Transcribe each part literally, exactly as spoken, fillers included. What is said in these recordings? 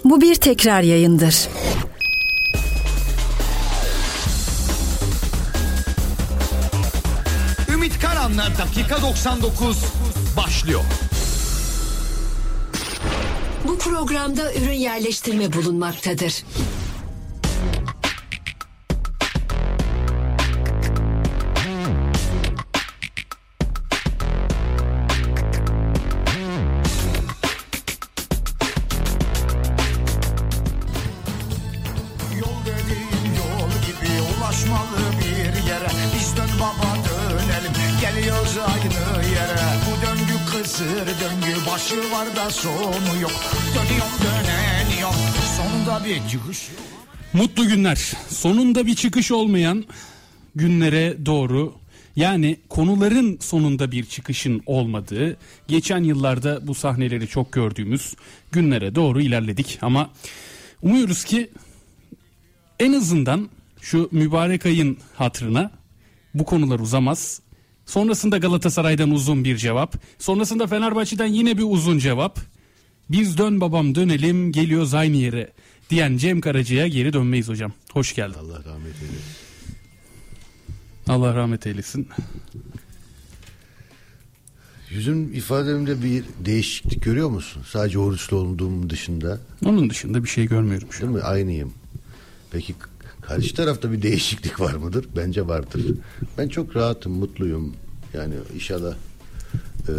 Bu bir tekrar yayındır. Ümit Karan'la dakika doksan dokuz başlıyor. Bu programda ürün yerleştirme bulunmaktadır. Başı var da sonu yok. Dönüyorum döneniyorum. Sonunda bir çıkış yok. Mutlu günler. Sonunda bir çıkış olmayan günlere doğru, yani konuların sonunda bir çıkışın olmadığı, geçen yıllarda bu sahneleri çok gördüğümüz günlere doğru ilerledik. Ama umuyoruz ki en azından şu mübarek ayın hatırına bu konular uzamaz. Sonrasında Galatasaray'dan uzun bir cevap. Sonrasında Fenerbahçe'den yine bir uzun cevap. Biz dön babam dönelim, geliyoruz aynı yere diyen Cem Karaca'ya geri dönmeyiz hocam. Hoş geldin. Allah rahmet eylesin. Allah rahmet eylesin. Yüzün ifademde bir değişiklik görüyor musun? Sadece oruçlu olduğum dışında. Onun dışında bir şey görmüyorum şu an. Değil mi? Aynıyım. Peki karşı tarafta bir değişiklik var mıdır? Bence vardır. Ben çok rahatım, mutluyum. Yani inşallah ee,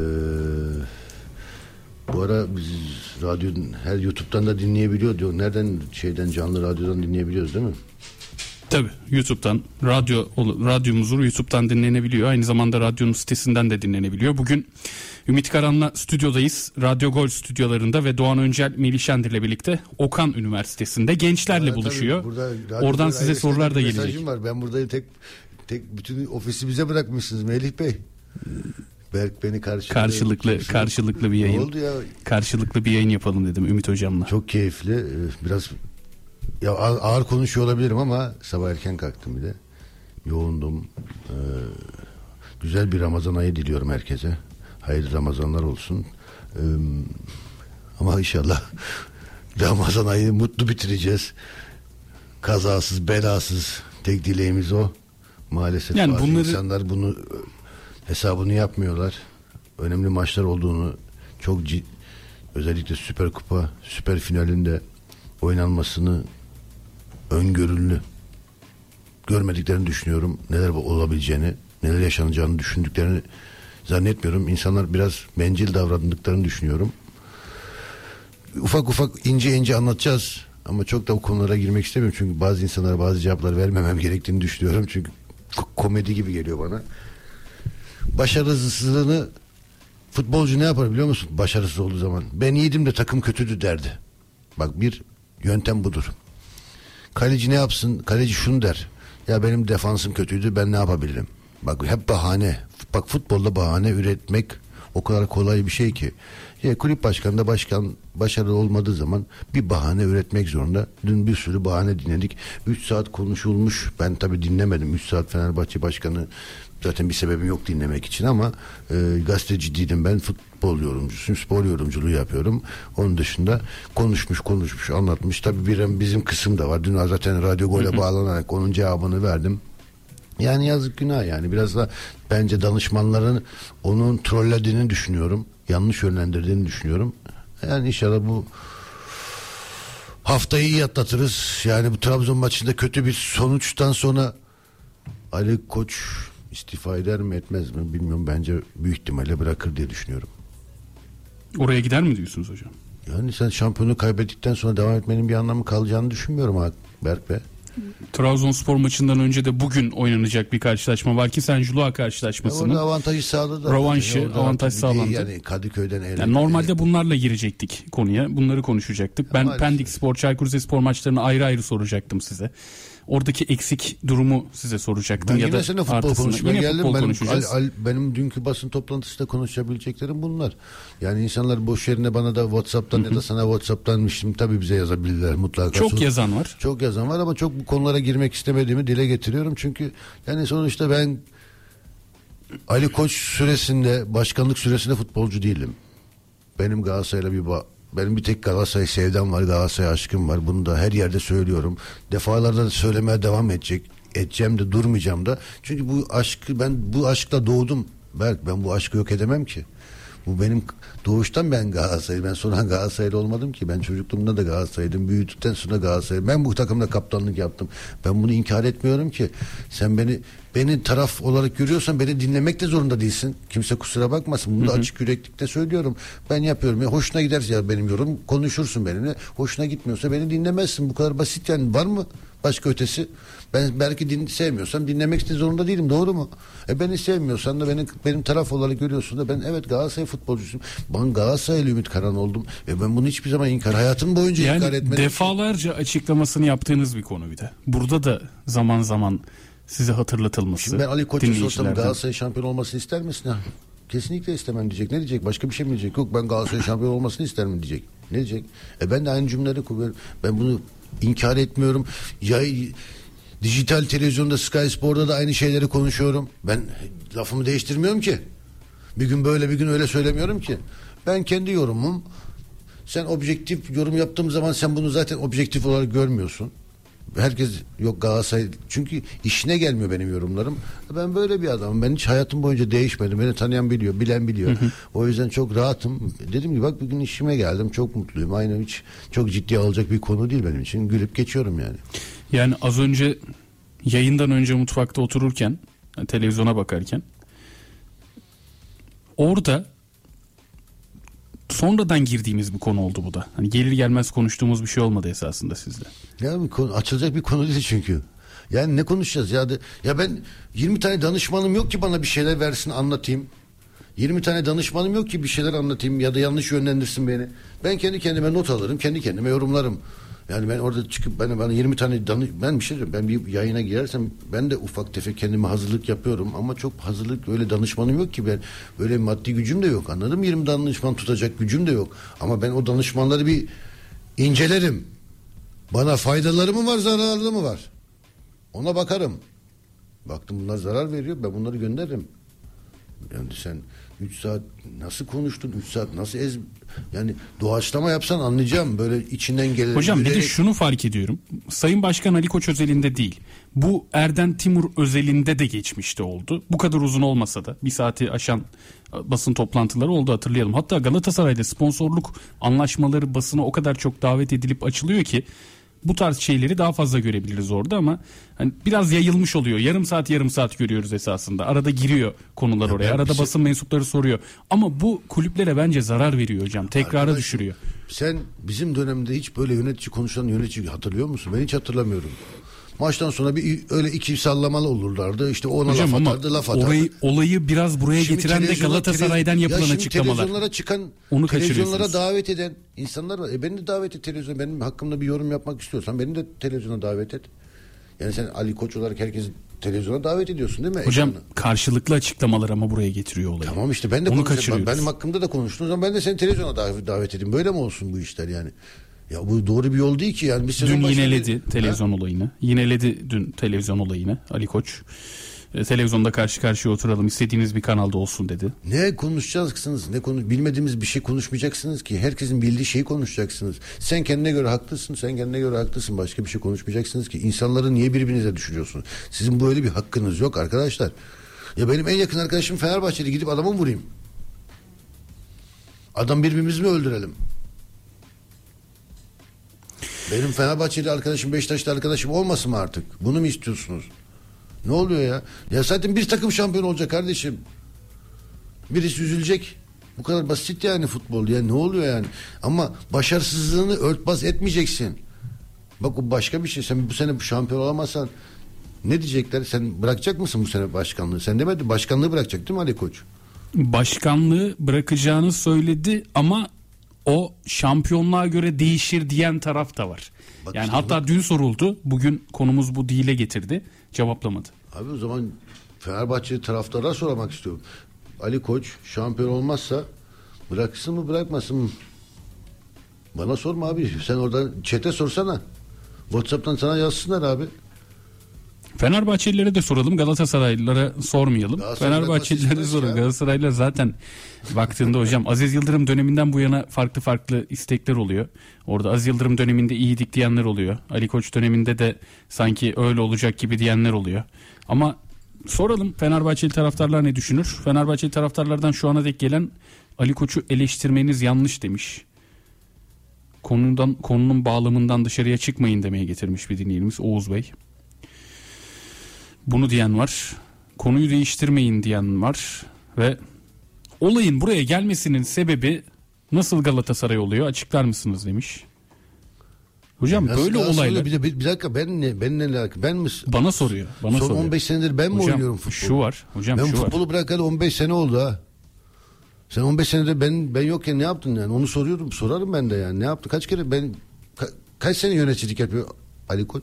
bu ara biz radyo, her YouTube'dan da dinleyebiliyor diyor. Nereden, şeyden, canlı radyodan dinleyebiliyoruz değil mi? Tabii YouTube'dan, radyo radyomuz YouTube'dan dinlenebiliyor. Aynı zamanda radyonun sitesinden de dinlenebiliyor. Bugün Ümit Karan'la stüdyodayız. Radyo Gol stüdyolarında ve Doğan Öncel, Melih Şendir'le birlikte Okan Üniversitesi'nde gençlerle Aa, buluşuyor. Burada, oradan size sorular da gelecek. Var. Ben burada tek tek bütün ofisi bize bırakmışsınız Melih Bey. Berk beni karşılıklı karşılıklı karşılıklı bir yayın. Oldu ya? Karşılıklı bir yayın yapalım dedim Ümit hocamla. Çok keyifli. Biraz ya ağır konuşuyor olabilirim ama sabah erken kalktım bir de. Yoğundum. Ee, güzel bir Ramazan ayı diliyorum herkese. Hayırlı Ramazanlar olsun. Ee, ama inşallah Ramazan ayını mutlu bitireceğiz. Kazasız, belasız. Tek dileğimiz o. Maalesef yani bazı bunları... insanlar bunu hesabını yapmıyorlar. Önemli maçlar olduğunu, çok ciddi, özellikle Süper Kupa, Süper finalinde oynanmasını öngörülü görmediklerini düşünüyorum. Neler olabileceğini, neler yaşanacağını düşündüklerini zannetmiyorum. İnsanlar biraz bencil davrandıklarını düşünüyorum. Ufak ufak ince ince anlatacağız ama çok da o konulara girmek istemiyorum. Çünkü bazı insanlara bazı cevaplar vermemem gerektiğini düşünüyorum. Çünkü komedi gibi geliyor bana. Başarısızlığını futbolcu ne yapar biliyor musun? Başarısız olduğu zaman. Ben iyiydim de takım kötüydü derdi. Bak bir yöntem budur. Kaleci ne yapsın? Kaleci şunu der. Ya benim defansım kötüydü, ben ne yapabilirim? Bak hep bahane. Bak futbolda bahane üretmek o kadar kolay bir şey ki. Ya kulüp başkanı da başkan başarılı olmadığı zaman bir bahane üretmek zorunda. Dün bir sürü bahane dinledik. üç saat konuşulmuş. Ben tabii dinlemedim. üç saat Fenerbahçe başkanı, zaten bir sebebim yok dinlemek için ama e, gazeteciydim ben, futbol yorumcusuyum, spor yorumculuğu yapıyorum. Onun dışında konuşmuş konuşmuş anlatmış. Tabii bir bizim kısım da var. Dün zaten Radyo Gol'e bağlanarak onun cevabını verdim. Yani yazık, günah yani. Biraz da bence danışmanların onun trollediğini düşünüyorum. Yanlış yönlendirdiğini düşünüyorum. Yani inşallah bu haftayı iyi atlatırız. Yani bu Trabzon maçında kötü bir sonuçtan sonra Ali Koç istifa eder mi etmez mi bilmiyorum. Bence büyük ihtimalle bırakır diye düşünüyorum. Oraya gider mi diyorsunuz hocam? Yani sen şampiyonu kaybettikten sonra devam etmenin bir anlamı kalacağını düşünmüyorum ha Berk Bey. Trabzonspor maçından önce de bugün oynanacak bir karşılaşma var ki Saint-Gilloise karşılaşmasının orada avantajı sağladı. Rövanşı, yani avantaj sağlandı. Yani Kadıköy'den yani normalde bunlarla girecektik konuya. Bunları konuşacaktık. Ben Maalesef. Pendik Spor, Çaykur Rizespor maçlarını ayrı ayrı soracaktım size. Oradaki eksik durumu size soracaktım. Ben ya yine da seninle futbol konuşmaya yine geldim. Futbol benim, konuşacağız. al, al, benim dünkü basın toplantısında konuşabileceklerim bunlar. Yani insanlar boş yerine bana da WhatsApp'tan ya da sana WhatsApp'tanmışım. Tabii bize yazabilirler mutlaka. Çok Sor. yazan var. Çok yazan var ama çok bu konulara girmek istemediğimi dile getiriyorum. Çünkü yani sonuçta ben Ali Koç süresinde, başkanlık süresinde futbolcu değilim. Benim Galatasaray'la bir ba- benim bir tek Galatasaray sevdam var, Galatasaray aşkım var. Bunu da her yerde söylüyorum. Defalarca da söylemeye devam edecek. Edeceğim de, durmayacağım da. Çünkü bu aşkı, ben bu aşkla doğdum. Berk, ben bu aşkı yok edemem ki. Bu benim doğuştan, ben Galatasaray. Ben sonra Galatasaraylı olmadım ki. Ben çocukluğumda da Galatasaray'dım. Büyüdükten sonra Galatasaray. Ben bu takımda kaptanlık yaptım. Ben bunu inkar etmiyorum ki. Sen beni beni taraf olarak görüyorsan beni dinlemek de zorunda değilsin. Kimse kusura bakmasın. Bunu da açık yüreklikte söylüyorum. Ben yapıyorum. Ya hoşuna giderse ya benim yorum, konuşursun benimle. Hoşuna gitmiyorsa beni dinlemezsin. Bu kadar basit yani. Var mı başka ötesi? Ben belki din, sevmiyorsam dinlemek de zorunda değilim. Doğru mu? E beni sevmiyorsan da benim, benim taraf olarak görüyorsun da ben evet Galatasaray futbolcusuyum. Ben Galatasaraylı Ümit Karan oldum. E ben bunu hiçbir zaman inkar, hayatım boyunca yani inkar etmedim. Defalarca açıklamasını yaptığınız bir konu bir de. Burada da zaman zaman size hatırlatılması. Şimdi ben Ali Koç'a sorsam Galatasaray şampiyon olmasını ister misin? Ha, kesinlikle istemem diyecek. Ne diyecek? Başka bir şey mi diyecek? Yok, ben Galatasaray şampiyon olmasını ister mi diyecek. Ne diyecek? E ben de aynı cümleleri kuruyorum. Ben bunu inkar etmiyorum. Ya dijital televizyonda, Sky Spor'da da aynı şeyleri konuşuyorum. Ben lafımı değiştirmiyorum ki. Bir gün böyle bir gün öyle söylemiyorum ki. Ben kendi yorumum. Sen objektif yorum yaptığım zaman sen bunu zaten objektif olarak görmüyorsun. Herkes yok Galatasaray, çünkü işine gelmiyor benim yorumlarım. Ben böyle bir adamım. Ben hiç hayatım boyunca değişmedim. Beni tanıyan biliyor, bilen biliyor. Hı hı. O yüzden çok rahatım. Dedim ki bak bugün işime geldim. Çok mutluyum. Aynen, hiç çok ciddiye alacak bir konu değil benim için. Gülüp geçiyorum yani. Yani az önce yayından önce mutfakta otururken, televizyona bakarken orada sonradan girdiğimiz bir konu oldu bu da. Hani gelir gelmez konuştuğumuz bir şey olmadı esasında sizle. Ya bir konu, açılacak bir konu değil çünkü. Yani ne konuşacağız ya? De, ya ben yirmi tane danışmanım yok ki bana bir şeyler versin, anlatayım. yirmi tane danışmanım yok ki bir şeyler anlatayım ya da yanlış yönlendirsin beni. Ben kendi kendime not alırım, kendi kendime yorumlarım. Yani ben orada çıkıp bana, bana yirmi tane danış, ben bir şey diyorum. Ben bir yayına girersem ben de ufak tefek kendime hazırlık yapıyorum ama çok hazırlık, öyle danışmanım yok ki, ben böyle maddi gücüm de yok, anladın mı? yirmi danışman tutacak gücüm de yok. Ama ben o danışmanları bir incelerim. Bana faydaları mı var, zararları mı var? Ona bakarım. Baktım bunlar zarar veriyor, ben bunları gönderirim. Yani sen üç saat nasıl konuştun, üç saat nasıl ez, yani doğaçlama yapsan anlayacağım, böyle içinden gelen. Hocam gülerek... bir de şunu fark ediyorum. Sayın Başkan Ali Koç özelinde değil, bu Erden Timur özelinde de geçmişte oldu. Bu kadar uzun olmasa da bir saati aşan basın toplantıları oldu, hatırlayalım. Hatta Galatasaray'da sponsorluk anlaşmaları basına o kadar çok davet edilip açılıyor ki bu tarz şeyleri daha fazla görebiliriz orada ama hani biraz yayılmış oluyor. Yarım saat yarım saat görüyoruz esasında. Arada giriyor konular ya oraya. Arada şey... basın mensupları soruyor. Ama bu kulüplere bence zarar veriyor hocam. Tekrara Arkadaş, düşürüyor. Sen bizim dönemde hiç böyle yönetici konuşan yönetici hatırlıyor musun? Ben hiç hatırlamıyorum. Maçtan sonra bir öyle iki sallamalı olurlardı. İşte ona hocam laf atardı, laf atardı. Orayı, olayı biraz buraya şimdi getiren de Galatasaray'dan tele... yapılan ya açıklamalar. Televizyonlara çıkan, onu televizyonlara davet eden insanlar var. E beni de davet et televizyona. Benim hakkımda bir yorum yapmak istiyorsan beni de televizyona davet et. Yani sen Ali Koç olarak herkesi televizyona davet ediyorsun değil mi? Hocam Ekranına. Karşılıklı açıklamalar ama buraya getiriyor olayı. Tamam işte ben de konuşuyorum. Benim hakkımda da konuştuğunuz zaman ben de seni televizyona davet, davet edeyim. Böyle mi olsun bu işler yani? Ya bu doğru bir yol değil ki yani. Bir dün yineledi bir... televizyon ha? olayını. Yineledi dün televizyon olayını Ali Koç. E, televizyonda karşı karşıya oturalım, istediğiniz bir kanalda olsun dedi. Ne konuşacaksınız? Ne konu, bilmediğimiz bir şey konuşmayacaksınız ki. Herkesin bildiği şeyi konuşacaksınız. Sen kendine göre haklısın, sen kendine göre haklısın. Başka bir şey konuşmayacaksınız ki. İnsanları niye birbirinize düşürüyorsunuz? Sizin böyle bir hakkınız yok arkadaşlar. Ya benim en yakın arkadaşım Fenerbahçeli, gidip adamı vurayım. Adam birbirimizi mi öldürelim? Benim Fenerbahçeli arkadaşım, Beşiktaşlı arkadaşım olmasın mı artık? Bunu mu istiyorsunuz? Ne oluyor ya? Ya zaten bir takım şampiyon olacak kardeşim. Birisi üzülecek. Bu kadar basit yani futbol. Ya ne oluyor yani? Ama başarısızlığını örtbas etmeyeceksin. Bak o başka bir şey. Sen bu sene şampiyon olamazsan ne diyecekler? Sen bırakacak mısın bu sene başkanlığı? Sen demedin, başkanlığı bırakacak değil mi Ali Koç? Başkanlığı bırakacağını söyledi ama o şampiyonluğa göre değişir diyen taraf da var. Bak yani işte hatta bak. Dün soruldu. Bugün konumuz bu dile getirdi. Cevaplamadı. Abi o zaman Fenerbahçe taraftarına sormak istiyorum. Ali Koç şampiyon olmazsa bıraksın mı bırakmasın mı? Bana sorma abi. Sen oradan chat'e sorsana. WhatsApp'tan sana yazsınlar abi. Fenerbahçelilere de soralım, Galatasaraylılara sormayalım. Galatasaraylılar Fenerbahçelilere nasıl soralım. ya? Galatasaraylılar zaten baktığında hocam Aziz Yıldırım döneminden bu yana farklı farklı istekler oluyor. Orada Aziz Yıldırım döneminde iyiydik diyenler oluyor. Ali Koç döneminde de sanki öyle olacak gibi diyenler oluyor. Ama soralım, Fenerbahçeli taraftarlar ne düşünür? Fenerbahçeli taraftarlardan şu ana dek gelen Ali Koç'u eleştirmeniz yanlış demiş. Konudan, konunun bağlamından dışarıya çıkmayın demeye getirmiş bir dinleyenimiz Oğuz Bey. Bunu diyen var. Konuyu değiştirmeyin diyen var. Ve olayın buraya gelmesinin sebebi nasıl Galatasaray oluyor açıklar mısınız demiş. Hocam Nasıl, böyle nasıl olaylar. Bir, de, bir, bir dakika ben ne ben ne alaka? Ben mi? Bana soruyor. Bana Son soruyor. on beş senedir ben mi Hocam, oynuyorum futbolu? Şu var. Hocam ben şu futbolu var. bırakalı on beş sene oldu ha. Sen on beş senedir ben ben yokken ne yaptın yani? Onu soruyordum. Sorarım ben de yani. Ne yaptı? Kaç kere ben ka, kaç sene yöneticilik yapıyor Ali Koç?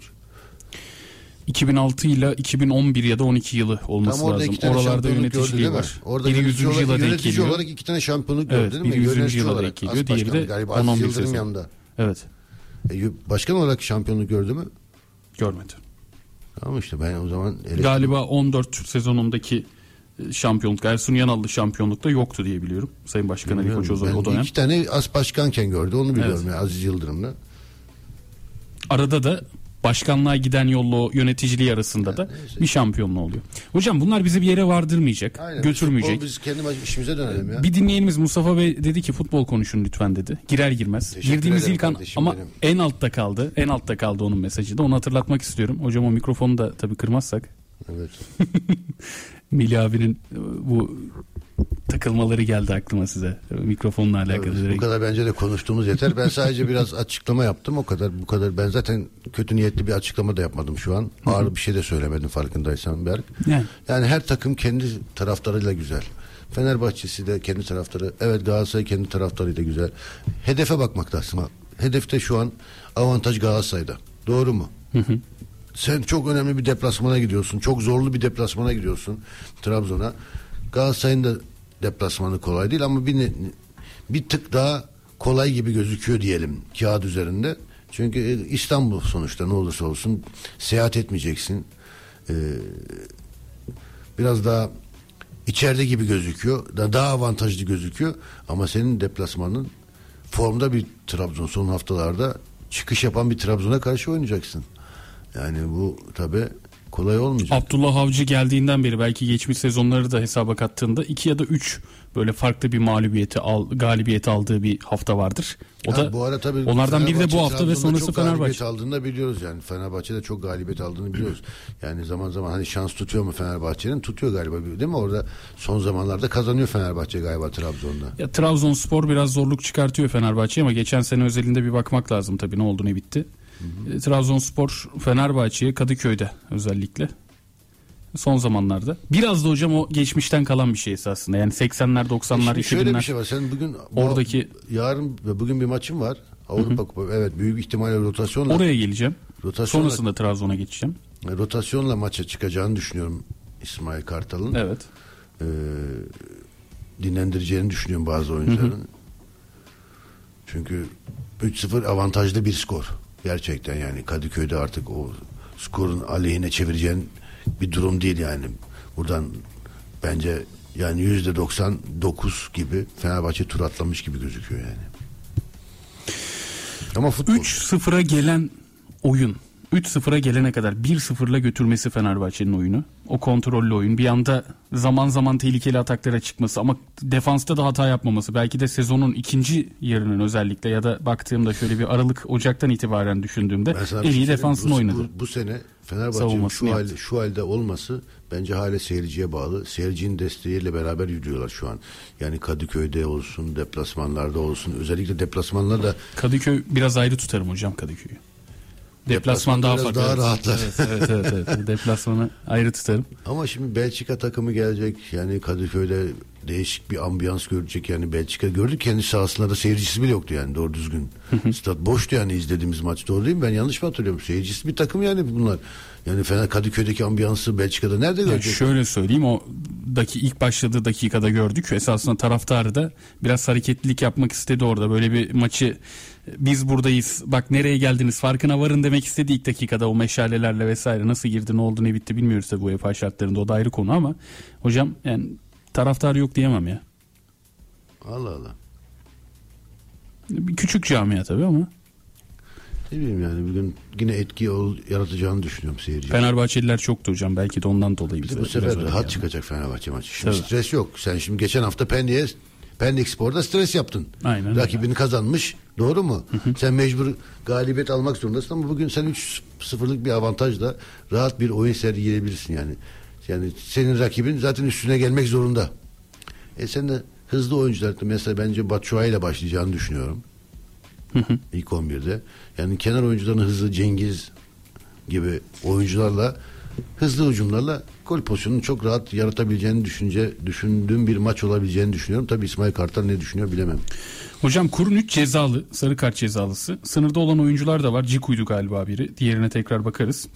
iki bin altı ile iki bin on bir ya da on iki yılı olması Tam orada lazım. iki tane Oralarda şampiyonluk gördü, yöneticiliği değil mi? var. Orada biri yönetici yüzüncü olarak, yıla denk yönetici geliyor. olarak iki tane şampiyonluk gördü Evet, değil mi? biri yüzüncü Yönetici yıla olarak. denk geliyor. As Diğeri başkanı de galiba on on Aziz bir Yıldırım sezon. yanında. Evet. E, başkan olarak şampiyonluk gördü mü? Görmedi. Tamam işte ben o zaman elektrik... Galiba on dört sezonundaki şampiyonluk, Ersun Yanal'lı şampiyonlukta yoktu diye biliyorum. Sayın Başkan Ali Koç o, Ben o dönem. iki tane as başkanken gördü onu biliyorum Evet. ya Aziz Yıldırım'la. Arada da başkanlığa giden yolla o yöneticiliği arasında da bir şampiyonluğu oluyor. Hocam bunlar bizi bir yere vardırmayacak, Aynen. götürmeyecek. Futbol, biz kendi baş- işimize dönelim ya. Bir dinleyenimiz Mustafa Bey dedi ki futbol konuşun lütfen dedi. Girer girmez. Teşekkür Girdiğimiz ederim ilk an kardeşim ama benim. en altta kaldı. En altta kaldı onun mesajı da. Onu hatırlatmak istiyorum. Hocam o mikrofonu da tabii kırmazsak. Evet. Melih abinin e, bu takılmaları geldi aklıma size. Mikrofonla alakalı. Evet, bu direkt. kadar bence de konuştuğumuz yeter. Ben sadece biraz açıklama yaptım o kadar. Bu kadar. Ben zaten kötü niyetli bir açıklama da yapmadım şu an. Ağır bir şey de söylemedim farkındaysan Berk. Yani. Yani her takım kendi taraftarıyla güzel. Fenerbahçe'si de kendi taraftarı. Evet Galatasaray kendi taraftarıyla güzel. Hedefe bakmak lazım. Hedefte şu an avantaj Galatasaray'da. Doğru mu? Hı hı. Sen çok önemli bir deplasmana gidiyorsun. Çok zorlu bir deplasmana gidiyorsun Trabzon'a. Galatasaray'ın da deplasmanı kolay değil ama bir, bir tık daha kolay gibi gözüküyor diyelim kağıt üzerinde. Çünkü İstanbul sonuçta ne olursa olsun seyahat etmeyeceksin. Ee, biraz daha içeride gibi gözüküyor. Da daha avantajlı gözüküyor. Ama senin deplasmanın formda bir Trabzon son haftalarda çıkış yapan bir Trabzon'a karşı oynayacaksın. Yani bu tabii kolay olmayacak. Abdullah Avcı geldiğinden beri belki geçmiş sezonları da hesaba kattığında iki ya da üç böyle farklı bir mağlubiyeti al, galibiyet aldığı bir hafta vardır. O Ha, da bu ara tabii onlardan biri de bu Fenerbahçe, hafta ve Trabzon'da sonrası çok galibiyet Fenerbahçe. aldığını da biliyoruz yani. Fenerbahçe'de çok galibiyet aldığını biliyoruz. Yani zaman zaman hani şans tutuyor mu Fenerbahçe'nin? Tutuyor galiba değil mi? Orada son zamanlarda kazanıyor Fenerbahçe galiba Trabzon'da. Ya Trabzonspor biraz zorluk çıkartıyor Fenerbahçe'ye ama geçen sene özelinde bir bakmak lazım tabii ne oldu ne bitti. E, Trabzonspor Fenerbahçe'ye Kadıköy'de özellikle son zamanlarda. Biraz da hocam o geçmişten kalan bir şey esasında. Yani seksenler, doksanlar, Şimdi iki şöyle binler. bir şey var. Sen bugün bu- Oradaki- yarın ve bugün bir maçın var. Avrupa Kupası. Evet büyük ihtimalle rotasyonla Oraya geleceğim. rotasyonla, Sonrasında Trabzon'a geçeceğim. rotasyonla maça çıkacağını düşünüyorum İsmail Kartal'ın. Evet. Ee, dinlendireceğini düşünüyorum bazı oyuncuların. Hı hı. Çünkü üç sıfır avantajlı bir skor. Gerçekten yani Kadıköy'de artık o skorun aleyhine çevireceğin bir durum değil yani. Buradan bence yani yüzde doksan dokuz gibi Fenerbahçe tur atlamış gibi gözüküyor yani. Ama futbol. üç sıfıra gelen oyun. üç sıfıra gelene kadar bir sıfırla götürmesi Fenerbahçe'nin oyunu. O kontrollü oyun. Bir anda zaman zaman tehlikeli ataklara çıkması ama defansta da hata yapmaması. Belki de sezonun ikinci yarının özellikle ya da baktığımda şöyle bir Aralık Ocak'tan itibaren düşündüğümde Ben sana en bir şey iyi söyleyeyim. defansını bu, oynadı. Bu, bu sene Fenerbahçe'nin Savunmasını şu halde, yaptı. şu halde olması bence hala seyirciye bağlı. Seyircinin desteğiyle beraber yürüyorlar şu an. Yani Kadıköy'de olsun, deplasmanlarda olsun. Özellikle deplasmanlarda Kadıköy biraz ayrı tutarım hocam Kadıköy'ü. Deplasman daha biraz farklı. daha evet. rahatlar. Evet, evet, evet, evet. Deplasmanı ayrı tutarım. ama şimdi Belçika takımı gelecek. Yani Kadıköy'de değişik bir ambiyans görecek yani. Belçika gördük, kendi sahasında da seyircisi bile yoktu yani doğru düzgün. Stat boştu yani izlediğimiz maç, doğru değil mi? Ben yanlış mı hatırlıyorum? Seyircisi bir takım yani bunlar. Yani Fener Kadıköy'deki ambiyansı Belçika'da nerede Yani görecek? şöyle söyleyeyim, o daki ilk başladığı dakikada gördük. Esasında taraftarı da biraz hareketlilik yapmak istedi orada. Böyle bir maçı biz buradayız, bak nereye geldiniz farkına varın demek istedi ilk dakikada, o meşalelerle vesaire. Nasıl girdi, ne oldu, ne bitti bilmiyoruz tabii bu UEFA şartlarında, o da ayrı konu ama hocam yani taraftar yok diyemem ya. Allah Allah. Bir küçük camia tabii ama. Ne bileyim yani bugün yine etki ol, yaratacağını düşünüyorum seyirci. Fenerbahçeliler çoktu hocam, belki de ondan dolayı bize. Bu sefer rahat yani. çıkacak Fenerbahçe maçı. Şimdi Tabii. stres yok. Sen şimdi geçen hafta Pendik'e Pendik Spor'da stres yaptın. Aynen Rakibini öyle. kazanmış. Doğru mu? Sen mecbur galibiyet almak zorundasın ama bugün sen üç sıfırlık bir avantajla rahat bir oyun sergileyebilirsin yani. Yani senin rakibin zaten üstüne gelmek zorunda. E sen de hızlı oyuncular, mesela bence Batshuayi ile başlayacağını düşünüyorum. İlk on birde. Yani kenar oyuncuların hızlı, Cengiz gibi oyuncularla, hızlı hücumlarla gol pozisyonunu çok rahat yaratabileceğini düşünce düşündüğüm bir maç olabileceğini düşünüyorum. Tabii İsmail Kartal ne düşünüyor bilemem. Hocam Kurunic cezalı, sarı kart cezalısı. Sınırda olan oyuncular da var. Ciku'ydu galiba biri. Diğerine tekrar bakarız.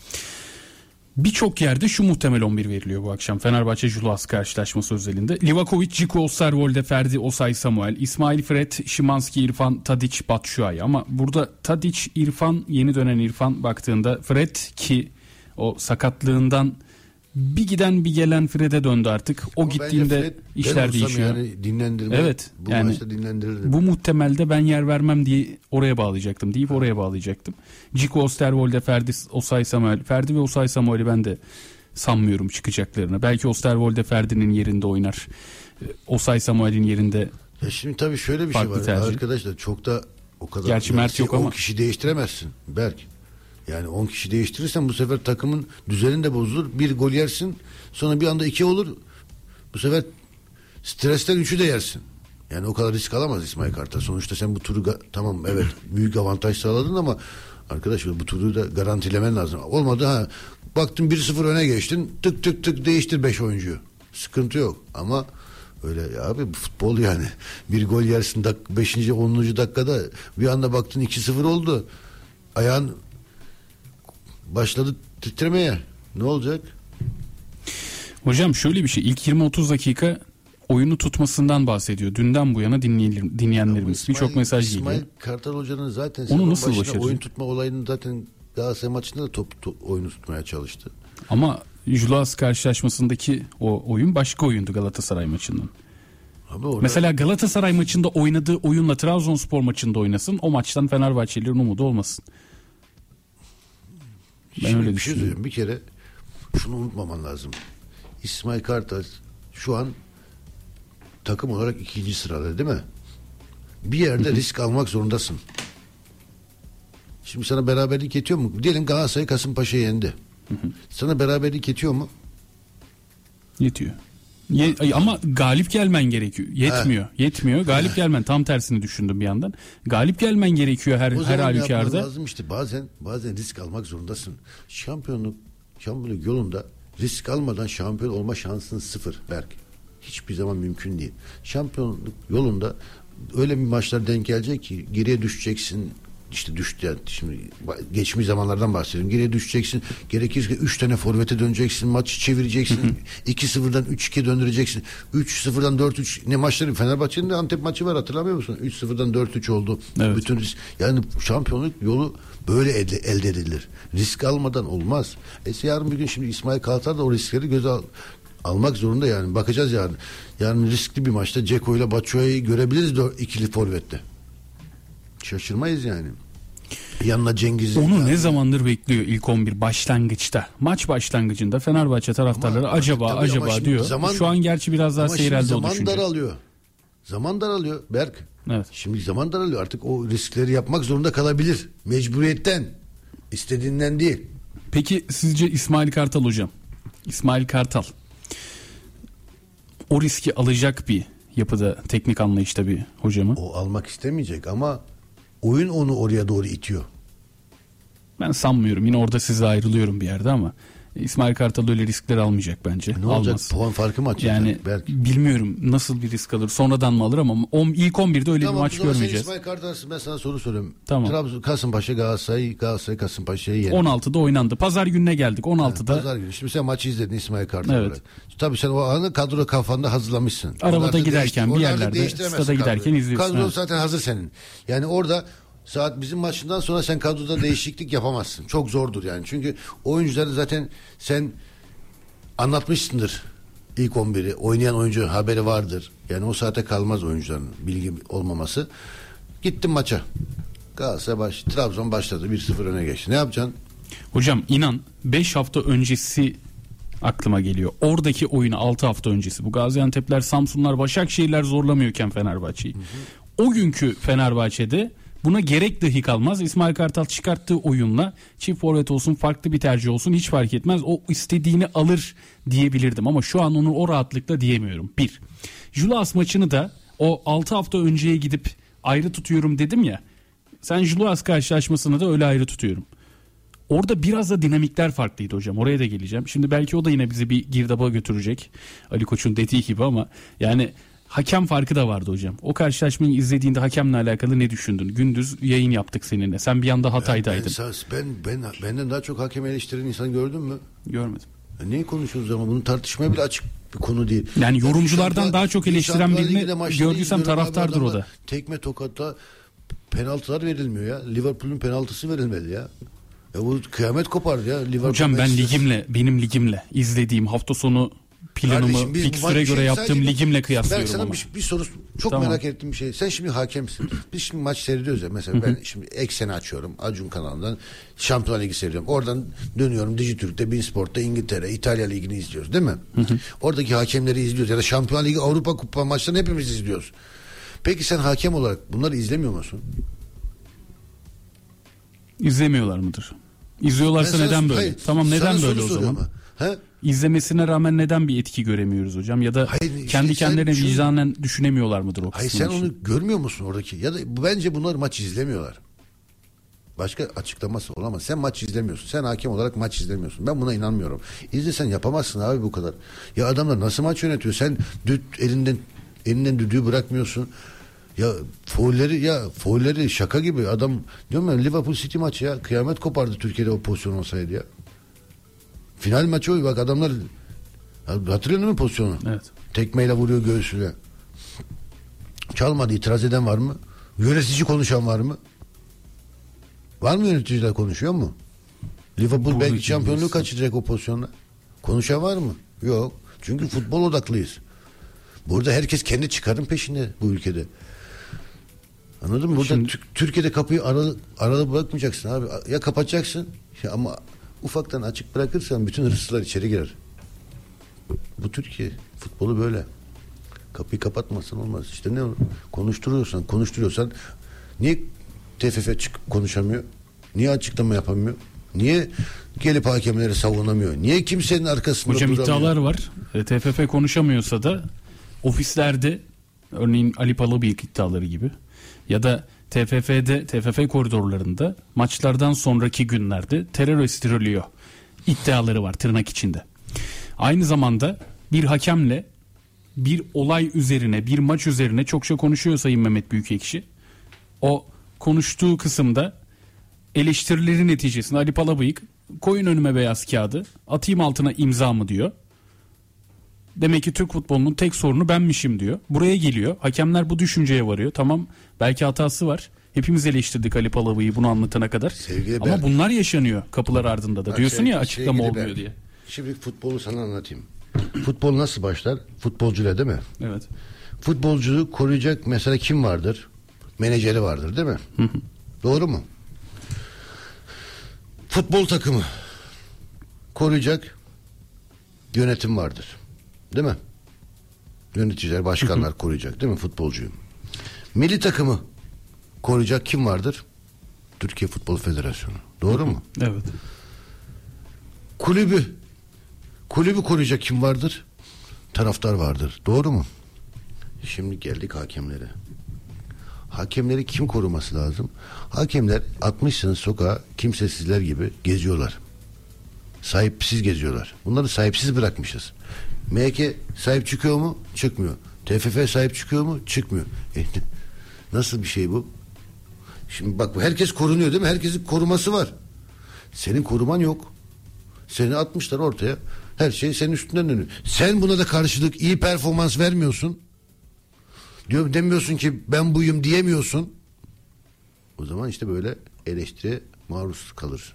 Birçok yerde şu muhtemel on bir veriliyor bu akşam Fenerbahçe Julas karşılaşması özelinde. Livakovic, Ciku, Osterwolde, Ferdi, Osay Samuel, İsmail Fred, Szymanski, İrfan, Tadic, Batshuayi. Ama burada Tadic, İrfan, yeni dönen İrfan baktığında, Fred ki o sakatlığından bir giden bir gelen Fred'e döndü artık. O Ama gittiğinde Fred, işler değişiyor. Yani dinlendirme, evet. Bu yani maçta dinlendirirdim. bu muhtemelde ben yer vermem diye oraya bağlayacaktım deyip oraya bağlayacaktım. Ciku, Osterwolde, Ferdi, Osay Samuel. Ferdi ve Osay Samuel'i ben de sanmıyorum çıkacaklarını. Belki Osterwolde Ferdi'nin yerinde oynar. Osay Samuel'in yerinde. Ya şimdi tabii şöyle bir şey var. tercih. Arkadaşlar çok da o kadar. Gerçi Mert yok ama. on kişi değiştiremezsin Berk. Yani on kişi değiştirirsen bu sefer takımın düzeni de bozulur. Bir gol yersin, sonra bir anda iki olur. Bu sefer stresten üçü de yersin. Yani o kadar risk alamaz İsmail Kartal. Sonuçta sen bu turu ga- tamam evet büyük avantaj sağladın ama arkadaşlar bu turu da garantilemen lazım. Olmadı ha, baktın bir sıfır öne geçtin, tık tık tık değiştir beş oyuncuyu. Sıkıntı yok ama öyle ya abi, futbol yani. Bir gol yersin dak- beşinci onuncu dakikada, bir anda baktın iki sıfır oldu. Ayağın başladı titremeye. Ne olacak? Hocam şöyle bir şey, ilk yirmi otuz dakika oyunu tutmasından bahsediyor. Dünden bu yana dinleyelim, dinleyenlerimiz. Birçok mesaj geliyor. İsmail Kartal Hoca'nın zaten Onu nasıl başında başaracak? oyun tutma olayını zaten Galatasaray maçında da top, top oyunu tutmaya çalıştı. Ama Julas karşılaşmasındaki o oyun başka oyundu Galatasaray maçından. Abi orada, Mesela Galatasaray maçında oynadığı oyunla Trabzonspor maçında oynasın. O maçtan Fenerbahçelilerin umudu olmasın. Ben şimdi öyle bir şey düşünüyorum. söyleyeyim. Bir kere şunu unutmaman lazım. İsmail Kartal şu an takım olarak ikinci sırada değil mi? Bir yerde risk almak zorundasın. Şimdi sana beraberlik yetiyor mu? Diyelim Galatasaray Kasımpaşa'yı yendi. Sana beraberlik yetiyor mu? Yetiyor. Ye- ama galip gelmen gerekiyor. Yetmiyor. Ha. Yetmiyor. Galip gelmen, tam tersini düşündüm bir yandan. Galip gelmen gerekiyor her O her zaman yapman halükarda. lazım işte, bazen bazen risk almak zorundasın. Şampiyonluk şampiyonluk yolunda risk almadan şampiyon olma şansın sıfır Berk. Hiçbir zaman mümkün değil. Şampiyonluk yolunda öyle bir maçlar denk gelecek ki geriye düşeceksin. İşte düştü yani, şimdi geçmiş zamanlardan bahsediyorum. Geriye düşeceksin. Gerekirse üç tane forvete döneceksin. Maçı çevireceksin. iki sıfırdan üç iki döndüreceksin. üç sıfırdan dört üç ne maçları, Fenerbahçe'nin de Antep maçı var, hatırlamıyor musun? üç sıfırdan dört üç oldu. Evet. Bütün risk, yani şampiyonluk yolu böyle elde, elde edilir. Risk almadan olmaz. E yarın bir gün şimdi İsmail Kartal da o riskleri göze al, almak zorunda yani. Bakacağız yani. Yani riskli bir maçta Ceko ile Batshuayi'yi görebiliriz de ikili forvette. Şaşırmayız yani. Yanına Cengiz'i. Onu yani. ne zamandır bekliyor ilk on bir başlangıçta. Maç başlangıcında Fenerbahçe taraftarları Ama acaba tabii, ama acaba şimdi diyor. zaman- Şu an gerçi biraz daha Ama şimdi seyreldi o zaman düşünce. daralıyor. Zaman daralıyor Berk. Evet. Şimdi zaman daralıyor. Artık o riskleri yapmak zorunda kalabilir. Mecburiyetten. İstediğinden değil. Peki sizce İsmail Kartal hocam? İsmail Kartal o riski alacak bir yapıda, teknik anlayışta bir hoca mı? O almak istemeyecek ama oyun onu oraya doğru itiyor. Ben sanmıyorum. Yine orada size ayrılıyorum bir yerde ama İsmail Kartal öyle riskler almayacak bence. Ne olacak? Almaz. Puan farkı mı açacak? Yani belki. Bilmiyorum nasıl bir risk alır. Sonradan mı alır ama on, ilk on birde öyle tamam, bir maç görmeyeceğiz. İsmail Kartal, ben sana soru soruyorum. Tamam. Trabzon, Kasımpaşa, Galatasaray, Galatasaray Kasımpaşa'yı yendi. on altıda oynandı. Pazar gününe geldik. on altıda. Pazar günü. Şimdi sen maçı izledin İsmail Kartal. Evet. Olarak. Tabii sen o anı kadro kafanda hazırlamışsın. Arabada Onları giderken değiştir- bir onları yerlerde, değiştiremezsin stada giderken kadroyu. izliyorsun, Kadro evet. zaten hazır senin. Yani orada saat bizim maçından sonra sen kadroda değişiklik yapamazsın. Çok zordur yani. Çünkü oyuncuları zaten sen anlatmışsındır. İlk on biri oynayan oyuncu haberi vardır. Yani o saate kalmaz oyuncuların bilgi olmaması. Gittim maça. Galatasaray baş, Trabzon başladı. bir sıfır öne geçti. Ne yapacaksın? Hocam inan beş hafta öncesi aklıma geliyor. Oradaki oyunu altı hafta öncesi. Bu Gaziantep'ler, Samsunlar, Başakşehirler zorlamıyorken Fenerbahçe'yi. Hı hı. O günkü Fenerbahçe'de buna gerek dahi kalmaz. İsmail Kartal çıkarttığı oyunla çift forvet olsun, farklı bir tercih olsun hiç fark etmez. O istediğini alır diyebilirdim ama şu an onu o rahatlıkla diyemiyorum. Bir. Julas maçını da o altı hafta önceye gidip ayrı tutuyorum dedim ya. Sen Julas karşılaşmasını da öyle ayrı tutuyorum. Orada biraz da dinamikler farklıydı hocam. Oraya da geleceğim. Şimdi belki o da yine bizi bir girdaba götürecek. Ali Koç'un dediği gibi ama yani hakem farkı da vardı hocam. O karşılaşmayı izlediğinde hakemle alakalı ne düşündün? Gündüz yayın yaptık seninle. Sen bir anda Hatay'daydın. Ben, ben, ben benden daha çok hakem eleştiren insan gördün mü? Görmedim. Ya neyi konuşuyoruz ama bunun tartışmaya bile açık bir konu değil. Yani yorumculardan yani daha çok eleştiren birini gördüysem taraftardır abi, o da. Tekme tokatta penaltılar verilmiyor ya. Liverpool'un penaltısı verilmedi ya. Ya bu kıyamet kopardı ya. Liverpool hocam ben Manchester... ligimle, benim ligimle izlediğim hafta sonu planımı fikstüre göre yaptığım sadece, ligimle kıyaslıyorum ben sana ama. Bir, bir soru çok Tamam. merak ettiğim bir şey. Sen şimdi hakemsin. Biz şimdi maç seyrediyoruz ya. Mesela Hı-hı. ben şimdi Eksen'i açıyorum. Acun kanalından Şampiyonlar Ligi seyrediyorum. Oradan dönüyorum Dijitürk'te, Beansport'ta İngiltere, İtalya Ligi'ni izliyoruz değil mi? Hı-hı. Oradaki hakemleri izliyoruz. Ya da Şampiyonlar Ligi, Avrupa Kupa maçlarını hepimiz izliyoruz. Peki sen hakem olarak bunları izlemiyor musun? İzlemiyorlar mıdır? İzliyorlarsa sana, neden böyle? hayır, tamam neden böyle o zaman? He? İzlemesine rağmen neden bir etki göremiyoruz hocam? Ya da hayır, işte kendi kendilerine şu... vicdanen düşünemiyorlar mıdır o kısmı? Hayır sen için? onu görmüyor musun oradaki? Ya da bence bunlar maç izlemiyorlar. Başka açıklaması olamaz. Sen maç izlemiyorsun. Sen hakem olarak maç izlemiyorsun. Ben buna inanmıyorum. İzlesen yapamazsın abi bu kadar. Ya adamlar nasıl maç yönetiyor? Sen düt, elinden elinden düdüğü bırakmıyorsun. Ya faulleri ya faulleri şaka gibi. Adam diyorum ya Liverpool City maçı ya. Kıyamet kopardı Türkiye'de o pozisyon olsaydı ya. Final maçı o. Bak adamlar hatırlıyor musun pozisyonu? Evet. Tekmeyle vuruyor göğsüne. Çalmadı. İtiraz eden var mı? Yönetici konuşan var mı? Var mı yöneticiler konuşuyor mu? Liverpool Bu belki şampiyonluğu kaçıracak o pozisyonla. Konuşan var mı? Yok. Çünkü futbol odaklıyız. Burada herkes kendi çıkarın peşinde bu ülkede. Anladın mı? Burada Şimdi... Türkiye'de kapıyı aralı, aralı bırakmayacaksın abi. Ya kapatacaksın ya ama ufaktan açık bırakırsan bütün hırsızlar içeri girer. Bu Türkiye. Futbolu böyle. Kapıyı kapatmazsan olmaz. İşte ne olur? Konuşturuyorsan, konuşturuyorsan niye T F F çıkıp konuşamıyor? Niye açıklama yapamıyor? Niye gelip hakemleri savunamıyor? Niye kimsenin arkasında hocam duramıyor? iddialar var. E, T F F konuşamıyorsa da ofislerde örneğin Ali Palabıyık iddiaları gibi ya da T F F'de T F F koridorlarında maçlardan sonraki günlerde terör estiriliyor iddiaları var tırnak içinde. Aynı zamanda bir hakemle bir olay üzerine, bir maç üzerine çokça konuşuyor Sayın Mehmet Büyükekşi. O konuştuğu kısımda eleştirilerin neticesinde Ali Palabıyık koyun önüme beyaz kağıdı, atayım altına imza mı diyor. Demek ki Türk futbolunun tek sorunu benmişim diyor. Buraya geliyor. Hakemler bu düşünceye varıyor. Tamam belki hatası var. Hepimiz eleştirdik Ali Palabıyık'ı bunu anlatana kadar. Sevgili Ama Berk, bunlar yaşanıyor kapılar ardında da. bak, diyorsun sevgili, ya açıklama olmuyor Berk, diye. Şimdi futbolu sana anlatayım. Futbol nasıl başlar? Futbolcuyla değil mi? Evet. Futbolcuyu koruyacak mesela kim vardır? Menajeri vardır değil mi? Hı hı. Doğru mu? Futbol takımı koruyacak yönetim vardır. Değil mi? Yöneticiler, başkanlar koruyacak değil mi futbolcuyu? Milli takımı koruyacak kim vardır? Türkiye Futbol Federasyonu. Doğru mu? Evet. Kulübü kulübü koruyacak kim vardır? Taraftar vardır. Doğru mu? Şimdi geldik hakemlere. Hakemleri kim koruması lazım? Hakemler atmışsınız sokağa kimsesizler gibi geziyorlar. Sahipsiz geziyorlar. Bunları sahipsiz bırakmışız. M H K sahip çıkıyor mu? Çıkmıyor. T F F sahip çıkıyor mu? Çıkmıyor. E, nasıl bir şey bu? Şimdi bak, herkes korunuyor değil mi? Herkesin koruması var. Senin koruman yok. Seni atmışlar ortaya. Her şey senin üstünden dönüyor. Sen buna da karşılık iyi performans vermiyorsun. Diyor, demiyorsun ki ben buyum diyemiyorsun. O zaman işte böyle eleştiriye maruz kalırsın.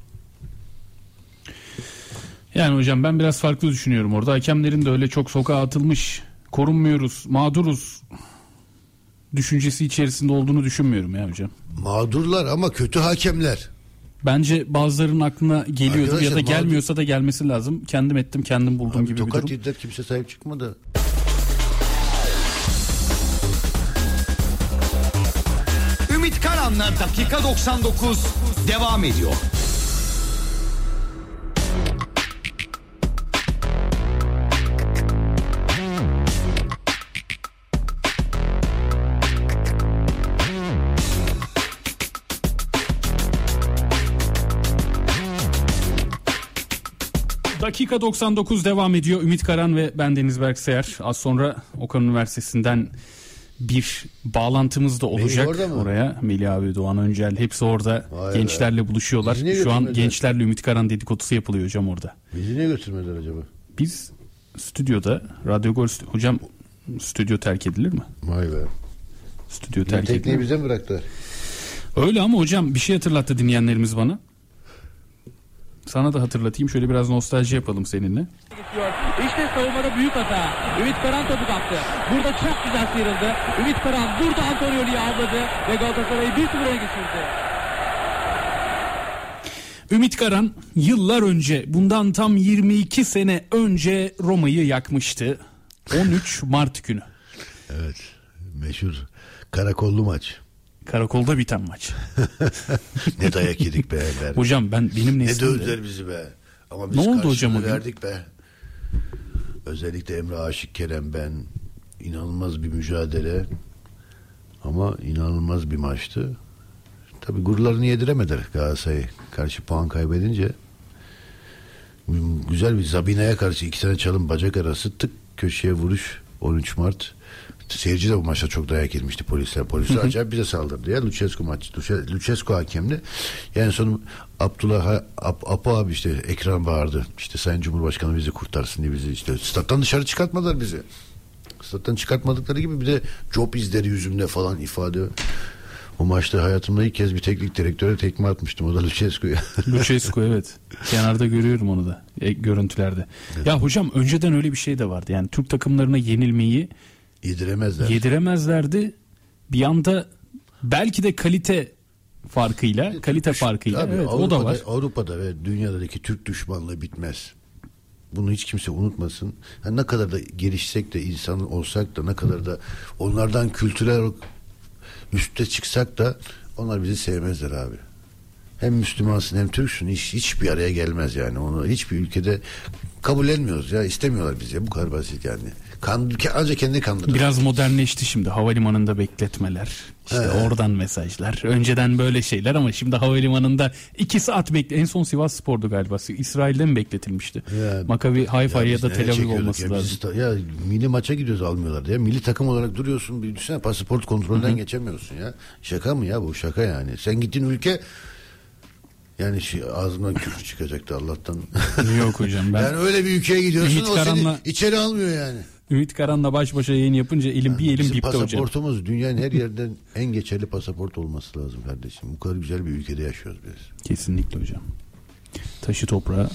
Yani hocam ben biraz farklı düşünüyorum orada. Hakemlerin de öyle çok sokağa atılmış, korunmuyoruz, mağduruz düşüncesi içerisinde olduğunu düşünmüyorum ya hocam. Mağdurlar ama kötü hakemler. Bence bazılarının aklına geliyordur Arkadaşlar, ya da mağdur... gelmiyorsa da gelmesi lazım. Kendim ettim, kendim buldum Abi, gibi bir durum. tokat yediler, kimse sahip çıkmadı. Ümit Karan'la dakika doksan dokuz devam ediyor. Dakika doksan dokuz devam ediyor. Ümit Karan ve ben Deniz Berksayar. Az sonra Okan Üniversitesi'nden bir bağlantımız da olacak oraya. Melih abi, Doğan Öncel hepsi orada. Vay gençlerle be. buluşuyorlar. Şu an gençlerle Ümit Karan dedikodusu yapılıyor hocam orada. Bizi niye götürmediler acaba? Biz stüdyoda Radyo Gol stü- hocam stüdyo terk edilir mi? Vay be. Stüdyo terk edilir. Tekneyi bize mi bıraktılar? Öyle ama hocam bir şey hatırlattı dinleyenlerimiz bana. Sana da hatırlatayım. Şöyle biraz nostalji yapalım seninle. İşte savunmada büyük hata. Ümit Karan topu kaptı. Burada çok güzel sıyrıldı. Ümit Karan burada Antonioli'yi avladı ve Galatasaray'ı bir sıfır öne geçirdi. Ümit Karan yıllar önce, bundan tam yirmi iki sene önce Roma'yı yakmıştı. on üç Mart günü. Evet. Meşhur karakollu maç. Karakolda biten maç. Ne dayak yedik be. Hocam ben benim neslimde. Ne dövdüler bizi be. Ama biz ne oldu hocam o gün? Verdik be. Özellikle Emre Aşık Kerem, ben, inanılmaz bir mücadele. Ama inanılmaz bir maçtı. Tabii gururlarını yediremediler Galatasaray. Karşı puan kaybedince. Güzel bir Zabina'ya karşı iki tane çalım bacak arası, tık köşeye vuruş. on üç Mart. Seyirci de bu maçta çok dayak yemişti polisler. Polisler acayip bize saldırdı ya. Lucescu maç. Lucescu hakemdi. Yani son Abdullah Ap, Apo abi işte ekran bağırdı. İşte Sayın Cumhurbaşkanı bizi kurtarsın diye bizi işte stat'tan dışarı çıkartmadılar bizi. Stat'tan çıkartmadıkları gibi bir de job izleri yüzümde falan ifade. O maçta hayatımda ilk kez bir teknik direktöre tekme atmıştım. O da Lucescu'ya. Lucescu evet. Kenarda görüyorum onu da. E, görüntülerde. Evet. Ya hocam önceden öyle bir şey de vardı. Yani Türk takımlarına yenilmeyi yediremezler. Yediremezlerdi. Bir anda belki de kalite farkıyla, Türk, kalite farkıyla. Tabii, evet, Avrupa'da, o da var. Avrupa'da ve dünyadaki Türk düşmanlığı bitmez. Bunu hiç kimse unutmasın. Yani ne kadar da gelişsek de, insan olsak da, ne kadar da onlardan kültürel üste çıksak da onlar bizi sevmezler abi. Hem Müslümansın hem Türksün, hiç hiçbir araya gelmez yani. Onu hiçbir ülkede kabullenmiyoruz ya, istemiyorlar bizi. Bu kadar basit yani. Kan, ancak kendini kandırır. Biraz modernleşti şimdi. Havalimanında bekletmeler. İşte He. oradan mesajlar. Önceden böyle şeyler ama şimdi havalimanında iki saat bekle. En son Sivas Spor'du galiba. İsrail'de mi bekletilmişti? Ya, Maccabi Haifa ya, ya da Tel Aviv olması ya lazım. Biz, ya milli maça gidiyoruz, almıyorlar ya. Milli takım olarak duruyorsun. Bir düşünsene, pasaport kontrolden Hı-hı. geçemiyorsun ya. Şaka mı ya bu? Şaka yani. Sen gittiğin ülke, yani şey, ağzımdan küfür çıkacaktı Allah'tan. Yok hocam ben. Yani öyle bir ülkeye gidiyorsun, Ümit o Karan'la, seni içeri almıyor yani. Ümit Karan'la baş başa yayın yapınca elim yani bir elim bipti hocam. Pasaportumuz dünyanın her yerden en geçerli pasaport olması lazım kardeşim. Bu kadar güzel bir ülkede yaşıyoruz biz. Kesinlikle hocam. Taşı toprağı.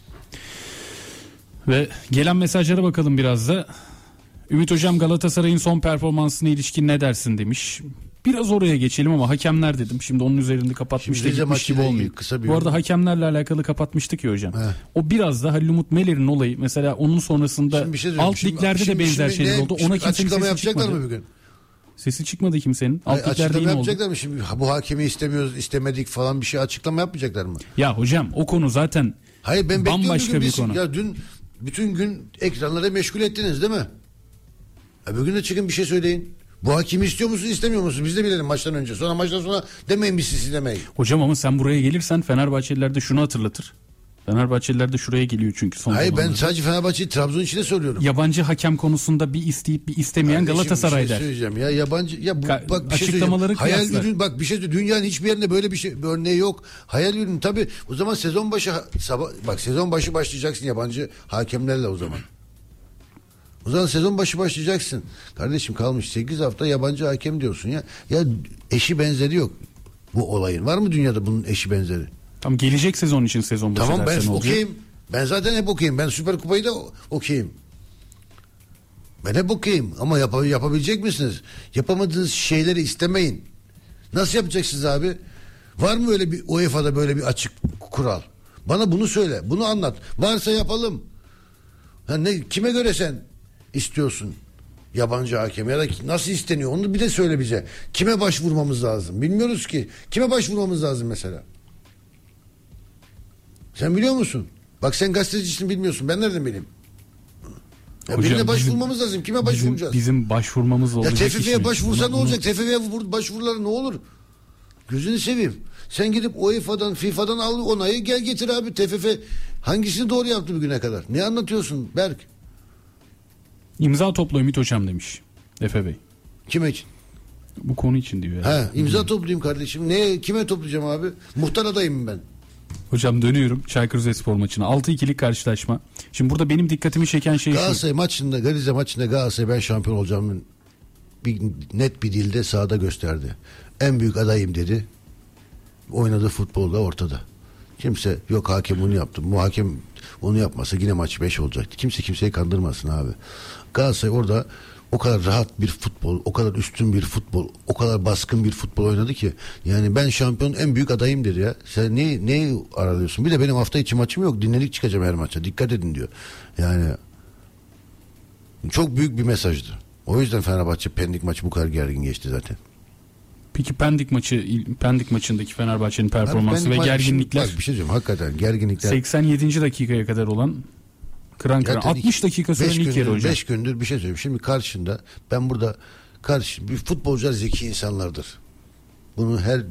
Ve gelen mesajlara bakalım biraz da. Ümit hocam, Galatasaray'ın son performansına ilişkin ne dersin demiş. Biraz oraya geçelim ama hakemler dedim. Şimdi onun üzerinde kapatmıştık gibi olmuyor. Kısa bir Bu arada hakemlerle alakalı kapatmıştık ya hocam. Heh. O biraz da Halil Umut Meler'in olayı. Mesela onun sonrasında şey alt şimdi, liglerde şimdi, de benzer şeyler ne, oldu. Ona kimsenin sesi çıkmadı. Mı bugün? Sesi çıkmadı kimsenin. Alt Hayır, liglerde açıklama yapacaklar oldu. Mı şimdi? Bu hakemi istemiyoruz, istemedik falan bir şey açıklama yapmayacaklar mı? Ya hocam o konu zaten Hayır, ben bambaşka bir biz, konu. Ya dün bütün gün ekranlara meşgul ettiniz değil mi? Ya bugün de çıkın bir şey söyleyin. Bu hakimi istiyor musun, istemiyor musun? Biz de bilelim maçtan önce. Sonra maçtan sonra demeyin, biz sizi demeyin. Hocam ama sen buraya gelirsen Fenerbahçeliler de şunu hatırlatır. Fenerbahçeliler de şuraya geliyor çünkü son Hayır ben zamanlarda. sadece Fenerbahçe'yi Trabzon için de soruyorum. Yabancı hakem konusunda bir isteyip bir istemeyen Kardeşim, Galatasaray bir şey der. söyleyeceğim ya yabancı ya bu, Ka- bak bir şey açıklamaları söyleyeceğim. Hayal kıyaslar. ürün bak bir şey dünyanın hiçbir yerinde böyle bir şey bir örneği yok. Hayal ürün tabii o zaman sezon başı sabah bak sezon başı başlayacaksın yabancı hakemlerle o zaman. O zaman sezon başı başlayacaksın. Kardeşim kalmış sekiz hafta yabancı hakem diyorsun ya. Ya eşi benzeri yok bu olayın. Var mı dünyada bunun eşi benzeri? Tam gelecek sezon için sezon başı Tamam ben dersen olacak. okeyim. Ben zaten hep okeyim. Ben Süper Kupayı da okeyim. Ben hep okeyim. Ama yap- yapabilecek misiniz? Yapamadığınız şeyleri istemeyin. Nasıl yapacaksınız abi? Var mı öyle bir U E F A'da böyle bir açık kural? Bana bunu söyle. Bunu anlat. Varsa yapalım. Ha ne, kime göre sen istiyorsun? Yabancı hakem ya da nasıl isteniyor? Onu bir de söyle bize. Kime başvurmamız lazım? Bilmiyoruz ki. Kime başvurmamız lazım mesela? Sen biliyor musun? Bak sen gazetecisin bilmiyorsun. Ben nereden bileyim? Ya Hocam, birine başvurmamız lazım. Kime başvuracağız? Bizim, bizim başvurmamız ya olacak. T F F'ye iş mi? başvursa Bunu- ne olacak? T F F'ye başvuruları ne olur? Gözünü seveyim. Sen gidip U E F A'dan, FIFA'dan al onayı gel getir abi. T F F hangisini doğru yaptı bugüne kadar? Ne anlatıyorsun Berk? İmza topla Ümit Hocam demiş Efe Bey. Kime için? Bu konu için diyor. Ha, Yani. imza toplayayım kardeşim. Ne, kime toplayacağım abi? Muhtar adayım ben. Hocam dönüyorum Çaykur Rizespor maçına. altı ikilik karşılaşma. Şimdi burada benim dikkatimi çeken şey şu. Galatasaray maçında, Garize maçında Galatasaray ben şampiyon olacağımın bir, net bir dilde sahada gösterdi. En büyük adayım dedi. Oynadığı futbolda ortada. Kimse yok hakem bunu yaptı. Bu hakem onu yapmasa yine maç beş olacaktı. Kimse kimseyi kandırmasın abi. Galatasaray orada o kadar rahat bir futbol, o kadar üstün bir futbol, o kadar baskın bir futbol oynadı ki. Yani ben şampiyon en büyük adayım dedi ya. Sen ne neyi aralıyorsun? Bir de benim hafta içi maçım yok. Dinlenik çıkacağım her maça. Dikkat edin diyor. Yani çok büyük bir mesajdı. O yüzden Fenerbahçe Pendik maçı bu kadar gergin geçti zaten. Peki Pendik maçı Pendik maçındaki Fenerbahçe'nin performansı Pendik ve maçı- gerginlikler. Bak bir şey diyeceğim hakikaten gerginlikler. seksen yedinci dakikaya kadar olan kıran kıran. Zaten altmış iki- dakika süren beş ilk yarı gündür, hocam. beş gündür bir şey söyleyeyim. Şimdi karşında ben burada karşı bir futbolcular zeki insanlardır. Bunu her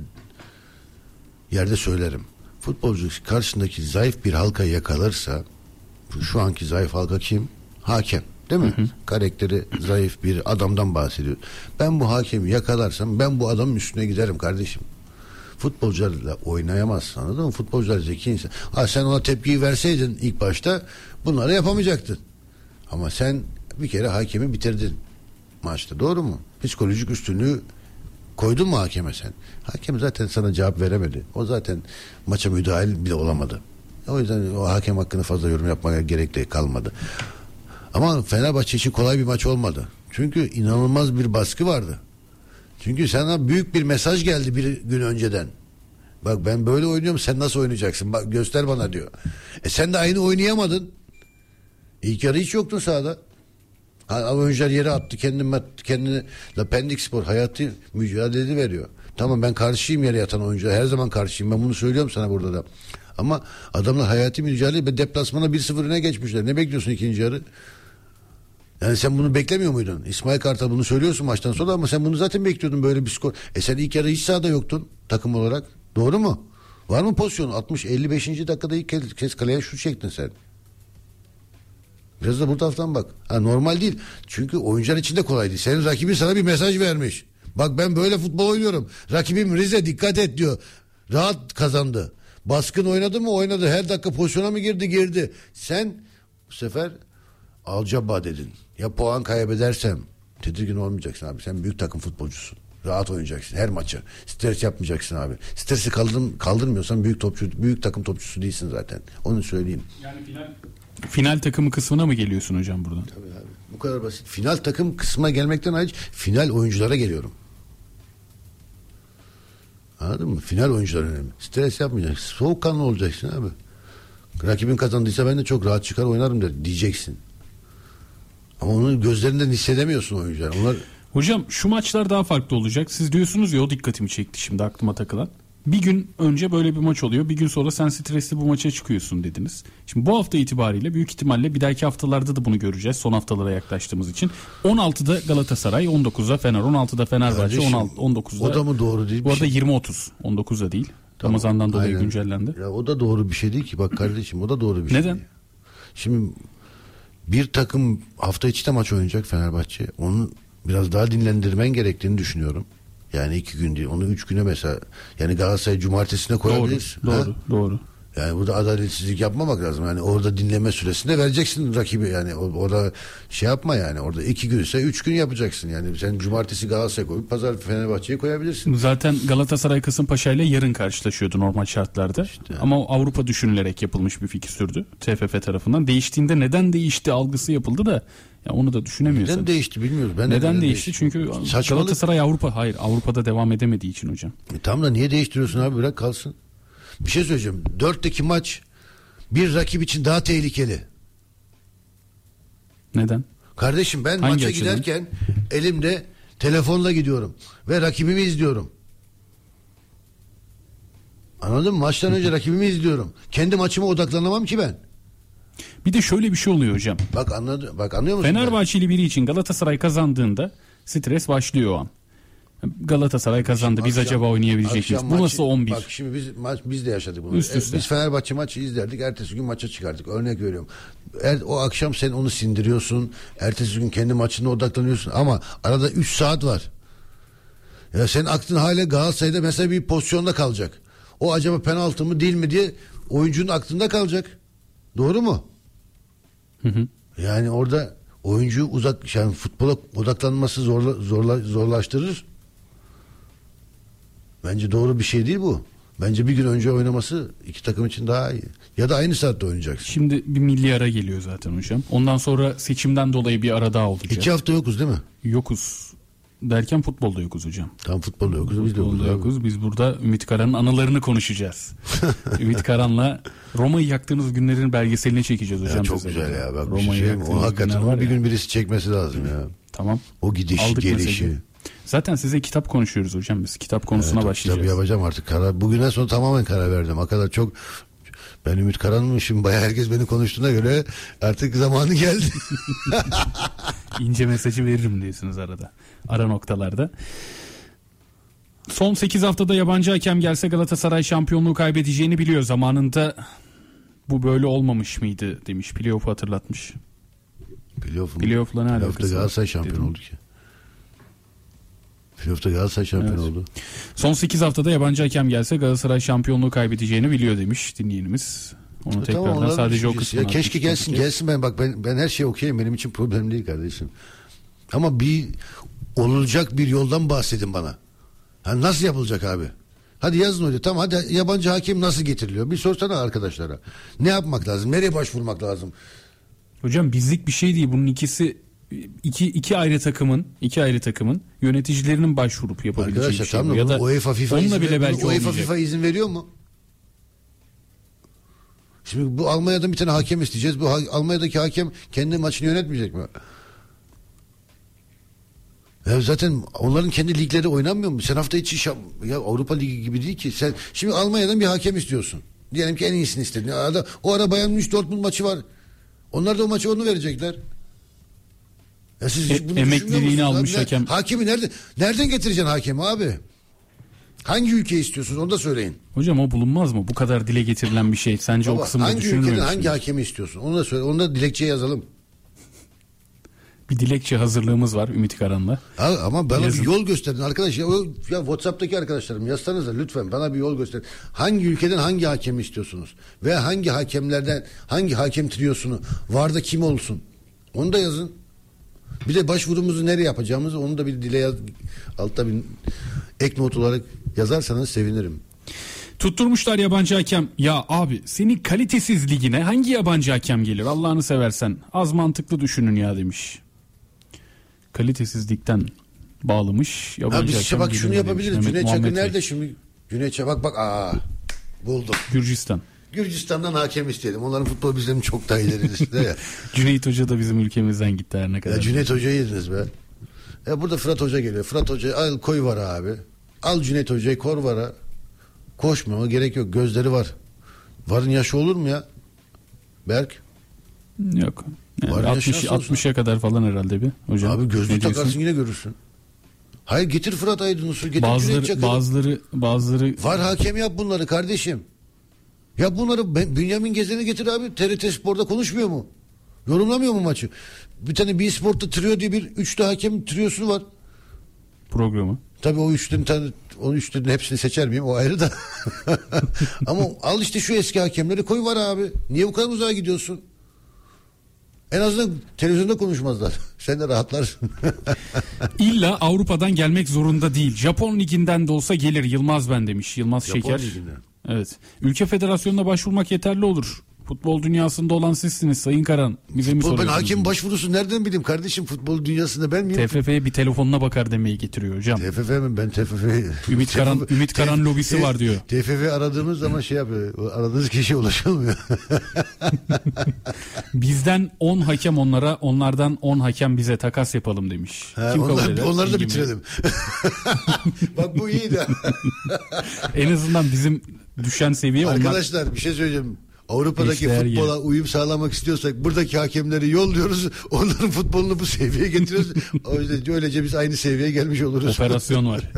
yerde söylerim. Futbolcu karşındaki zayıf bir halkayı yakalarsa şu anki zayıf halka kim? Hakem. Değil mi? Hı hı. Karakteri zayıf bir adamdan bahsediyor. Ben bu hakemi yakalarsam ben bu adamın üstüne giderim kardeşim. Futbolcularla oynayamazsın, anladın mı? Futbolcular zeki insan. Ha sen ona tepkiyi verseydin ilk başta bunları yapamayacaktın. Ama sen bir kere hakemi bitirdin maçta, doğru mu? Psikolojik üstünlüğü koydun mu hakeme sen? Hakem zaten sana cevap veremedi. O zaten maça müdahil bile olamadı. O yüzden o hakem hakkında fazla yorum yapmaya gerek de kalmadı. Ama Fenerbahçe için kolay bir maç olmadı. Çünkü inanılmaz bir baskı vardı. Çünkü sana büyük bir mesaj geldi bir gün önceden. Bak ben böyle oynuyorum, sen nasıl oynayacaksın? Bak göster bana diyor. E sen de aynı oynayamadın. İlk yarı hiç yoktun sahada. Oyuncular yere attı kendini, kendini La Pendik Spor hayatı mücadele veriyor. Tamam ben karşıyım yere yatan oyuncular. Her zaman karşıyım. Ben bunu söylüyorum sana burada da. Ama adamlar hayati mücadele ve deplasmana bir sıfır öne geçmişler. Ne bekliyorsun ikinci yarı? Yani sen bunu beklemiyor muydun? İsmail Kartal bunu söylüyorsun maçtan sonra ama sen bunu zaten bekliyordun böyle bir skor. E sen ilk yarı hiç sahada yoktun takım olarak. Doğru mu? Var mı pozisyon? altmış elli beşinci dakikada ilk kez, kez kaleye şut çektin sen. Biraz da bu taraftan bak. Ha, normal değil. Çünkü oyuncular için de kolay değil. Senin rakibin sana bir mesaj vermiş. Bak ben böyle futbol oynuyorum. Rakibim Rize dikkat et diyor. Rahat kazandı. Baskın oynadı mı? Oynadı. Her dakika pozisyona mı girdi? Girdi. Sen bu sefer alcaba dedin. Ya puan kaybedersem tedirgin olmayacaksın abi. Sen büyük takım futbolcusun. Rahat oynayacaksın her maçı. Stres yapmayacaksın abi. Stresi kaldır, kaldırmıyorsan büyük topçu, büyük takım topçusu değilsin zaten. Onu söyleyeyim. Yani final final takımı kısmına mı geliyorsun hocam buradan? Tabii abi. Bu kadar basit. Final takım kısmına gelmekten hariç final oyunculara geliyorum. Anladın mı? Final oyuncular önemli. Stres yapmayacaksın. Soğukkanlı olacaksın abi. Rakibin kazandıysa ben de çok rahat çıkar oynarım der diyeceksin. Ama onun gözlerinden hissedemiyorsun oyuncular. Onlar Hocam şu maçlar daha farklı olacak. Siz diyorsunuz ya, o dikkatimi çekti şimdi aklıma takılan. Bir gün önce böyle bir maç oluyor. Bir gün sonra sen stresli bu maça çıkıyorsun dediniz. Şimdi bu hafta itibariyle büyük ihtimalle bir dahaki haftalarda da bunu göreceğiz. Son haftalara yaklaştığımız için. on altıda Galatasaray, on dokuzda Fener, on altıda Fenerbahçe, Kardeşim, on altı, on dokuzda. o da mı doğru değil? Bu arada şey. yirmi otuz, on dokuzda değil. Ramazan'dan dolayı Aynen. güncellendi. Ya o da doğru bir şey değil ki bak kardeşim, o da doğru bir şey. Neden? değil. Şimdi bir takım hafta içi de maç oynayacak Fenerbahçe. Onu biraz daha dinlendirmen gerektiğini düşünüyorum. Yani iki gün değil, onu üç güne mesela, yani Galatasaray cumartesine koyabiliriz. Doğru, Ha? doğru, doğru. Yani burada adaletsizlik yapmamak lazım. Yani orada dinleme süresinde vereceksin rakibi, yani orada şey yapma, yani orada iki günse üç gün yapacaksın. Yani sen cumartesi Galatasaray koyup pazar Fenerbahçe'yi koyabilirsin. Zaten Galatasaray Kasımpaşa ile yarın karşılaşıyordu normal şartlarda. İşte. Ama o Avrupa düşünülerek yapılmış bir fikstürdü T F F tarafından. Değiştiğinde neden değişti algısı yapıldı da ya onu da düşünemiyorsun. Neden değişti bilmiyoruz. Ben de neden değişti? Çünkü Saçmalık. Galatasaray Avrupa hayır Avrupa'da devam edemediği için hocam. E tamam da niye değiştiriyorsun abi, bırak kalsın. Bir şey söyleyeceğim. Dörtteki maç bir rakip için daha tehlikeli. Neden? Kardeşim ben Hangi maça açıdan? giderken elimde telefonla gidiyorum ve rakibimi izliyorum. Anladın mı? Maçtan önce rakibimi izliyorum. Kendi maçıma odaklanamam ki ben. Bir de şöyle bir şey oluyor hocam. Bak anladı, bak anlıyor musun? Fenerbahçeli biri için Galatasaray kazandığında stres başlıyor o an. Galatasaray kazandı. Biz Akşam- acaba oynayabilecek miyiz? akşam Bu maçı- nasıl on bir? Bak şimdi biz maç biz de yaşadık bunu. Üst E, üste. Biz Fenerbahçe maçı izlerdik. Ertesi gün maça çıkardık. Örnek veriyorum. Er, o akşam sen onu sindiriyorsun. Ertesi gün kendi maçına odaklanıyorsun. Ama arada üç saat var. Ya senin aklın hala Galatasaray'da mesela bir pozisyonda kalacak. O acaba penaltı mı değil mi diye oyuncunun aklında kalacak. Doğru mu? Hı hı. Yani orada oyuncu uzak, yani futbola odaklanması zorla, zorla, zorlaştırır. Bence doğru bir şey değil bu. Bence bir gün önce oynaması iki takım için daha iyi. Ya da aynı saatte oynayacaksın. Şimdi bir milli ara geliyor zaten hocam. Ondan sonra seçimden dolayı bir ara daha olacak. İki hafta yokuz değil mi? Yokuz derken futbolda yokuz hocam. Tam futbolda yokuz. Biz de yokuz. Futbolda yokuz. Biz burada Ümit Karan'ın anılarını konuşacağız. Ümit Karan'la Roma'yı yaktığınız günlerin belgeselini çekeceğiz hocam. Ya çok size. güzel ya. Bak bir Roma'yı şey söyleyeyim mi? yaktığınız O hakikaten günler var onu bir ya. gün birisi çekmesi lazım ya. Tamam. O gidişi, Aldık gelişi. mesajı. Zaten size kitap konuşuyoruz hocam biz. Kitap konusuna Evet, başlayacağız. tabii yapacağım artık karar. Bugünden sonra tamamen karar verdim. O kadar çok ben Ümit Karan'ım, şimdi bayağı herkes beni konuştuğuna göre artık zamanı geldi. İnce mesajı veririm diyorsunuz arada. Ara noktalarda. Son sekiz haftada yabancı hakem gelse Galatasaray şampiyonluğu kaybedeceğini biliyor. Zamanında bu böyle olmamış mıydı demiş. Playoff'u hatırlatmış. Playoff'un, Playoff'la ne Playoff'ta alakası Galatasaray var? şampiyon Dedim. oldu ki. Playoff'ta Galatasaray şampiyon Evet. oldu. Son sekiz haftada yabancı hakem gelse Galatasaray şampiyonluğu kaybedeceğini biliyor demiş dinleyenimiz. Onu Tamam, tekrardan onların sadece o düşüncesi. kısmını Ya keşke atmış. gelsin gelsin ben bak ben ben her şeyi okuyayım, benim için problem değil kardeşim. Ama bir olacak bir yoldan bahsedin bana. Ha, nasıl yapılacak abi? Hadi yazın öyle. Tamam, hadi yabancı hakem nasıl getiriliyor? Bir sorsana arkadaşlara. Ne yapmak lazım? Nereye başvurmak lazım? Hocam bizlik bir şey değil. Bunun ikisi iki iki ayrı takımın iki ayrı takımın yöneticilerinin başvurup yapabileceği Arkadaşlar bir şey. tamam bu. da Ya bunu da UEFA FIFA onunla izin, bile ver- belki bunu UEFA olmayacak. FIFA izin veriyor mu? Şimdi bu Almanya'dan bir tane hakem isteyeceğiz. Bu ha- Almanya'daki hakem kendi maçını yönetmeyecek mi? Ya zaten onların kendi ligleri oynanmıyor mu? Sen hafta içi şam- ya Avrupa Ligi gibi değil ki. Sen şimdi Almanya'dan bir hakem istiyorsun. Diyelim ki en iyisini istedin. Arada, o ara Bayern Münih Dortmund maçı var. Onlar da o maçı onu verecekler. Ya siz hiç E- bunu emekliliğini düşünmüyor musunuz? almış Ne- hakem. Hakemi nerede? Nereden getireceksin hakemi abi? Hangi ülke istiyorsunuz? Onu da söyleyin. Hocam o bulunmaz mı? Bu kadar dile getirilen bir şey. Sence Baba, o kısımda hangi düşünülmüyor ülkeden musun? hangi hakemi istiyorsun? Onu da söyle. Onu da dilekçeye yazalım. Bir dilekçe hazırlığımız var Ümit Karan'la. Ha, ama bana Yazın. bir yol gösterin arkadaş. Ya, o- ya WhatsApp'taki arkadaşlarım yazsanıza lütfen, bana bir yol gösterin. Hangi ülkeden hangi hakemi istiyorsunuz? Ve hangi hakemlerden hangi hakem triyosunu var da kim olsun? Onu da yazın. Bir de başvurumuzu nereye yapacağımızı onu da bir dile yaz, altta bir ek not olarak yazarsanız sevinirim. Tutturmuşlar yabancı hakem. Ya abi senin kalitesiz ligine hangi yabancı hakem gelir? Allah'ını seversen az mantıklı düşünün ya demiş. Kalitesizlikten bağlamış yabancı Abi hakem işte bak gelir şunu mi demiş yapabiliriz. Mehmet Cüneyt Muhammed Çakır Bey. nerede şimdi? Cüneyt Çakır bak bak aa buldum. Gürcistan. Gürcistan'dan hakem isteyelim. Onların futbol bizlerin çok daha ilerisinde ya. Cüneyt Hoca da bizim ülkemizden gitti her ne kadar. Ya Cüneyt Hoca'yı yediniz be. Ya burada Fırat Hoca geliyor. Fırat Hoca'yı al koy var abi. Al Cüneyt Hoca'yı kor vara. Koşmama gerek yok. Gözleri var. Varın yaşı olur mu ya? Berk. Yok. Yani Var ya, altmış şans olsun. altmışa kadar falan herhalde bir hocam. Abi gözlük Ne diyorsun? takarsın yine görürsün. Hayır getir Fırat Aydınus'u, getir Cüneyt Bazıları Çakır'ı. bazıları bazıları Var hakem yap bunları kardeşim. Ya bunları ben, Bünyamin Gezen'i getir abi. T R T Spor'da konuşmuyor mu? Yorumlamıyor mu maçı? Bir tane B Spor'ta trio diye bir üçlü hakem triosu var. programı. Tabii o üçlünün tane, o üçlünün hepsini seçer miyim? O ayrı da. Ama al işte şu eski hakemleri koy var abi. Niye bu kadar uzağa gidiyorsun? En azından televizyonda konuşmazlar. Sen de rahatlarsın. İlla Avrupa'dan gelmek zorunda değil. Japon liginden de olsa gelir Yılmaz ben demiş. Yılmaz Japon Şeker. liginden. Evet. Ülke federasyonuna başvurmak yeterli olur. Futbol dünyasında olan sizsiniz Sayın Karan. Bize mi Futbol, ben soruyorsunuz? hakem başvurusu nereden bileyim kardeşim, futbol dünyasında ben miyim? T F F'ye bir telefonuna bakar demeyi getiriyor hocam. T F F mi? Ben T F F... Ümit Karan, Ümit Karan lobisi var diyor. T F F aradığımız zaman şey yapıyor. Aradığınız kişiye ulaşılmıyor. Bizden on hakem onlara, onlardan on hakem bize takas yapalım demiş. Ha, Kim kabul onlar, eder? onları da İlgimi. bitirelim. Bak bu iyiydi. En azından bizim düşen seviye onlar. Arkadaşlar bir şey söyleyeceğim. Avrupa'daki Eşdeğer futbola yeri. uyum sağlamak istiyorsak buradaki hakemleri yolluyoruz. Onların futbolunu bu seviyeye getiriyoruz. O yüzden öylece biz aynı seviyeye gelmiş oluruz. Operasyon var.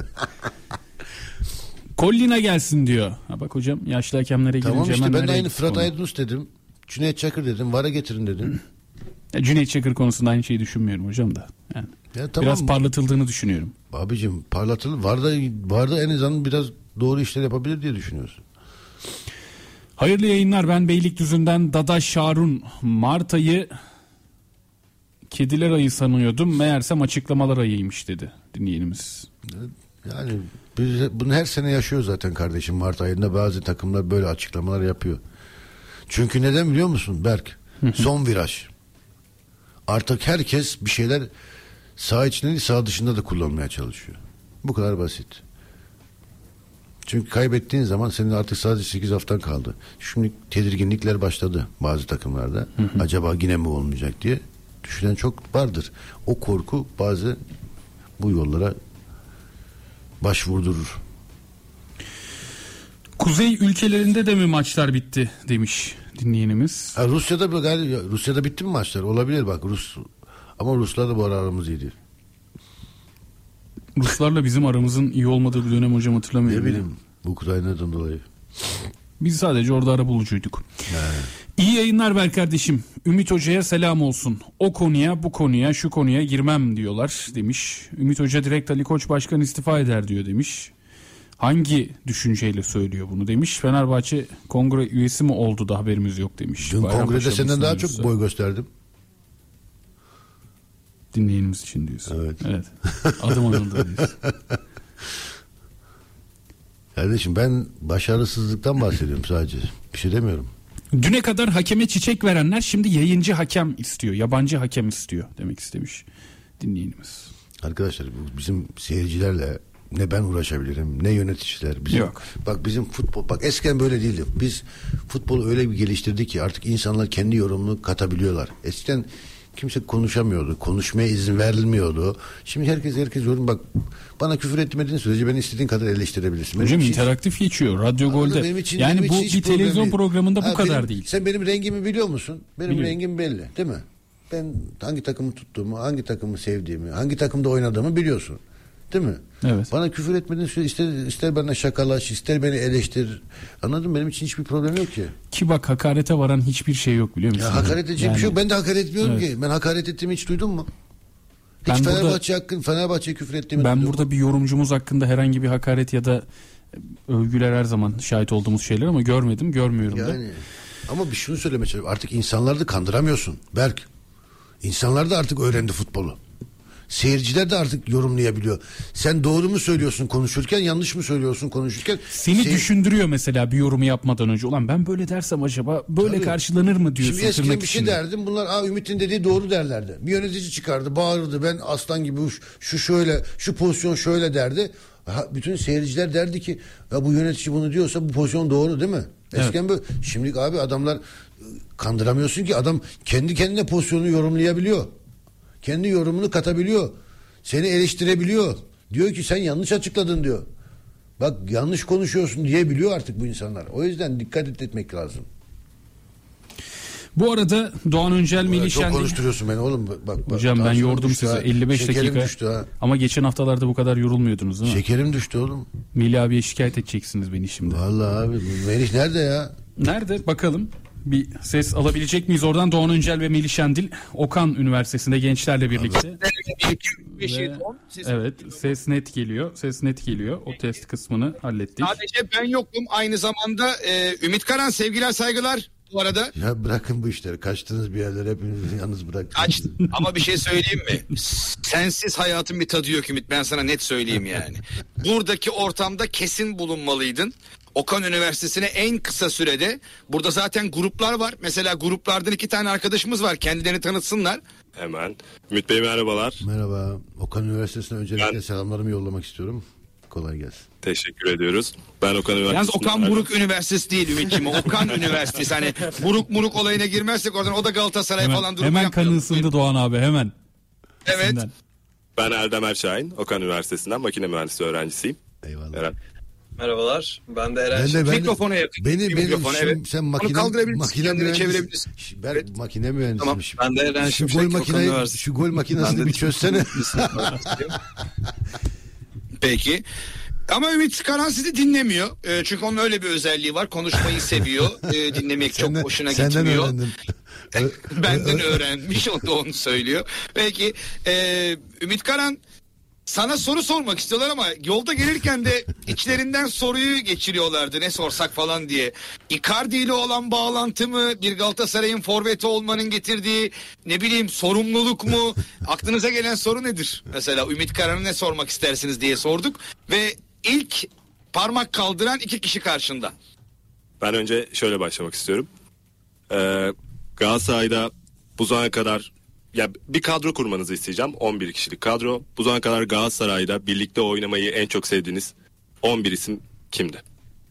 Collina gelsin diyor. Ha bak hocam yaşlı hakemlere girince Tamam işte hemen ben de nereye aynı gitti Fırat konu? Aydınus dedim. Cüneyt Çakır dedim. Vara getirin dedim. Ya Cüneyt Çakır konusunda aynı şeyi düşünmüyorum hocam da. Yani Ya tamam. biraz parlatıldığını düşünüyorum. Abicim parlatılır. Varda, varda en azından biraz doğru işler yapabilir diye düşünüyorsun. Hayırlı yayınlar, ben Beylikdüzü'nden Dada Şarun. Mart ayı kediler ayı sanıyordum. Meğersem açıklamalar ayıymış dedi dinleyenimiz. Yani biz bunu her sene yaşıyor zaten kardeşim. Mart ayında bazı takımlar böyle açıklamalar yapıyor. Çünkü neden biliyor musun Berk? Son viraj. Artık herkes bir şeyler saha içinde değil saha dışında da kullanmaya çalışıyor. Bu kadar basit. Çünkü kaybettiğin zaman senin artık sadece sekiz haftan kaldı. Şimdi tedirginlikler başladı bazı takımlarda. Hı hı. Acaba yine mi olmayacak diye düşünen çok vardır. O korku bazı bu yollara başvurdurur. Kuzey ülkelerinde de mi maçlar bitti demiş dinleyenimiz. Ha, Rusya'da galiba Rusya'da bitti mi maçlar? Olabilir bak Rus. Ama Ruslarla bu ara aramız iyiydi. Ruslarla bizim aramızın iyi olmadığı bir dönem hocam hatırlamıyorum. Ne bileyim bu Ukrayna'dan dolayı. Biz sadece orada arabulucuyduk. Yani. İyi yayınlar Berk kardeşim. Ümit Hoca'ya selam olsun. O konuya, bu konuya, şu konuya girmem diyorlar demiş. Ümit Hoca direkt Ali Koç Başkan istifa eder diyor demiş. Hangi düşünceyle söylüyor bunu demiş. Fenerbahçe kongre üyesi mi oldu da haberimiz yok demiş. Dün Bayram kongrede Paşa senden daha basın çok boy gösterdim. Dinleyenimiz için diyorsun. Evet. Evet. Adım anıldı diyorsun. Kardeşim ben başarısızlıktan bahsediyorum sadece. Bir şey demiyorum. Düne kadar hakeme çiçek verenler şimdi yayıncı hakem istiyor. Yabancı hakem istiyor demek istemiş dinleyenimiz. Arkadaşlar bu bizim seyircilerle ne ben uğraşabilirim ne yöneticiler. Bizim, Yok. Bak bizim futbol bak eskiden böyle değildi. Biz futbolu öyle bir geliştirdik ki artık insanlar kendi yorumunu katabiliyorlar. Eskiden kimse konuşamıyordu. Konuşmaya izin verilmiyordu. Şimdi herkes herkes yorum bak bana küfür etmediğin sürece beni istediğin kadar eleştirebilirsin. Benim Hocam için- interaktif geçiyor Radyo Anladın, Gol'de. benim için- Yani benim bu için hiç bir problem televizyon değil. programında bu Ha, kadar benim- değil. Sen benim rengimi biliyor musun? Benim Biliyorum. rengim belli değil mi? Ben hangi takımı tuttuğumu, hangi takımı sevdiğimi, hangi takımda oynadığımı biliyorsun. Değil mi? Evet. Bana küfür etmediğin sürece ister, ister bana şakalaş, ister beni eleştir. Anladın mı? Benim için hiçbir problem yok ki. Ki bak hakarete varan hiçbir şey yok biliyor musun? Ya hakaret edecek Yani bir şey yok. Ben de hakaret etmiyorum Evet. ki. Ben hakaret ettiğimi hiç duydun mu? Hiç Ben burada- Fenerbahçe hakkın Fenerbahçe'ye küfür ettiğimi Ben duydun burada mu? bir yorumcumuz hakkında herhangi bir hakaret ya da övgüler her zaman şahit olduğumuz şeyler ama görmedim, görmüyorum da. Yani ama bir şunu söylemeye çalışıyorum. Artık insanları da kandıramıyorsun Berk. İnsanlar da artık öğrendi futbolu. Seyirciler de artık yorumlayabiliyor. Sen doğru mu söylüyorsun konuşurken, yanlış mı söylüyorsun konuşurken? Seni Seyir- düşündürüyor mesela bir yorumu yapmadan önce. Ulan ben böyle dersem acaba böyle Tabii. karşılanır mı diyorsun. Şimdi eskiden tırnak bir şey içinde. derdim. Bunlar Aa, Ümit'in dediği doğru derlerdi. Bir yönetici çıkardı, bağırırdı. Ben aslan gibi şu, şu şöyle, şu pozisyon şöyle derdi. Ha, bütün seyirciler derdi ki ya bu yönetici bunu diyorsa bu pozisyon doğru değil mi? Eskiden böyle. Şimdi abi adamlar kandıramıyorsun ki adam kendi kendine pozisyonu yorumlayabiliyor. Kendi yorumunu katabiliyor. Seni eleştirebiliyor. Diyor ki sen yanlış açıkladın diyor. Bak yanlış konuşuyorsun diyebiliyor artık bu insanlar. O yüzden dikkat etmek lazım. Bu arada Doğan Öncel, Melih Çok Şendil. konuşturuyorsun beni oğlum. Bak, bak, Hocam ben tansiyonum yordum düştü sizi ha. elli beş Şekerim dakika. düştü ha. Ama geçen haftalarda bu kadar yorulmuyordunuz değil mi? Şekerim düştü oğlum. Melih abiye şikayet edeceksiniz beni şimdi. Vallahi abi Melih nerede ya? Nerede? Bakalım. Bir ses alabilecek miyiz oradan? Doğan Öncel ve Melih Şendil Okan Üniversitesi'nde gençlerle birlikte. Ve, evet, ses net geliyor. Ses net geliyor. O test kısmını hallettik. Sadece ben yokum. Aynı zamanda e, Ümit Karan, sevgiler saygılar bu arada. Ya bırakın bu işleri. Kaçtınız bir yerlere, hepinizi yalnız bıraktınız. Kaç, ama bir şey söyleyeyim mi? Sensiz hayatın bir tadı yok Ümit. Ben sana net söyleyeyim yani. Buradaki ortamda kesin bulunmalıydın. Okan Üniversitesi'ne en kısa sürede. Burada zaten gruplar var. Mesela gruplardan iki tane arkadaşımız var. Kendilerini tanıtsınlar. Hemen. Ümit Bey merhabalar. Merhaba. Okan Üniversitesi'ne öncelikle Ben- selamlarımı yollamak istiyorum. Kolay gelsin. Teşekkür ediyoruz. Ben Okan Yalnız Üniversitesi'nden... Okan Buruk Üniversitesi değil Ümit'ciğim. Okan Üniversitesi. Hani Buruk Muruk olayına girmezsek oradan o da Galatasaray Hemen, falan durumu hemen yapmayalım. kanı ısındı Doğan abi hemen. Evet. Senden. Ben Erdem Erşahin. Okan Üniversitesi'nden makine mühendisliği öğrencisiyim. Eyvallah. Eren. Merhabalar. Ben de Eren. Ben de, ben de, Mikrofona yakın. Beni, benim, Mikrofona, şimdi evet. sen Onu makine, kaldırabilirsin, makine kendini mühendisi. çevirebilirsin. Ş- Ben Evet. makine mühendisiyim. Ben de Eren Şu Şimşek, gol Okan makineyi, Üniversitesi. şu gol makinesini Ben de- bir çözsene. Peki. Ama Ümit Karan sizi dinlemiyor. E, çünkü onun öyle bir özelliği var. Konuşmayı seviyor. E, dinlemek çok Senden- hoşuna senden gitmiyor. öğrendim. Benden öğrenmiş. O da onu söylüyor. Peki. E, Ümit Karan, sana soru sormak istiyorlar ama yolda gelirken de içlerinden soruyu geçiriyorlardı. Ne sorsak falan diye. Icardi ile olan bağlantı mı? Bir Galatasaray'ın forveti olmanın getirdiği ne bileyim sorumluluk mu? Aklınıza gelen soru nedir? Mesela Ümit Karan'a ne sormak istersiniz diye sorduk. Ve ilk parmak kaldıran iki kişi karşında. Ben önce şöyle başlamak istiyorum. Ee, Galatasaray'da bu zamana kadar ya bir kadro kurmanızı isteyeceğim. on bir kişilik kadro. Bu zamana kadar Galatasaray'da birlikte oynamayı en çok sevdiğiniz on bir isim kimdi?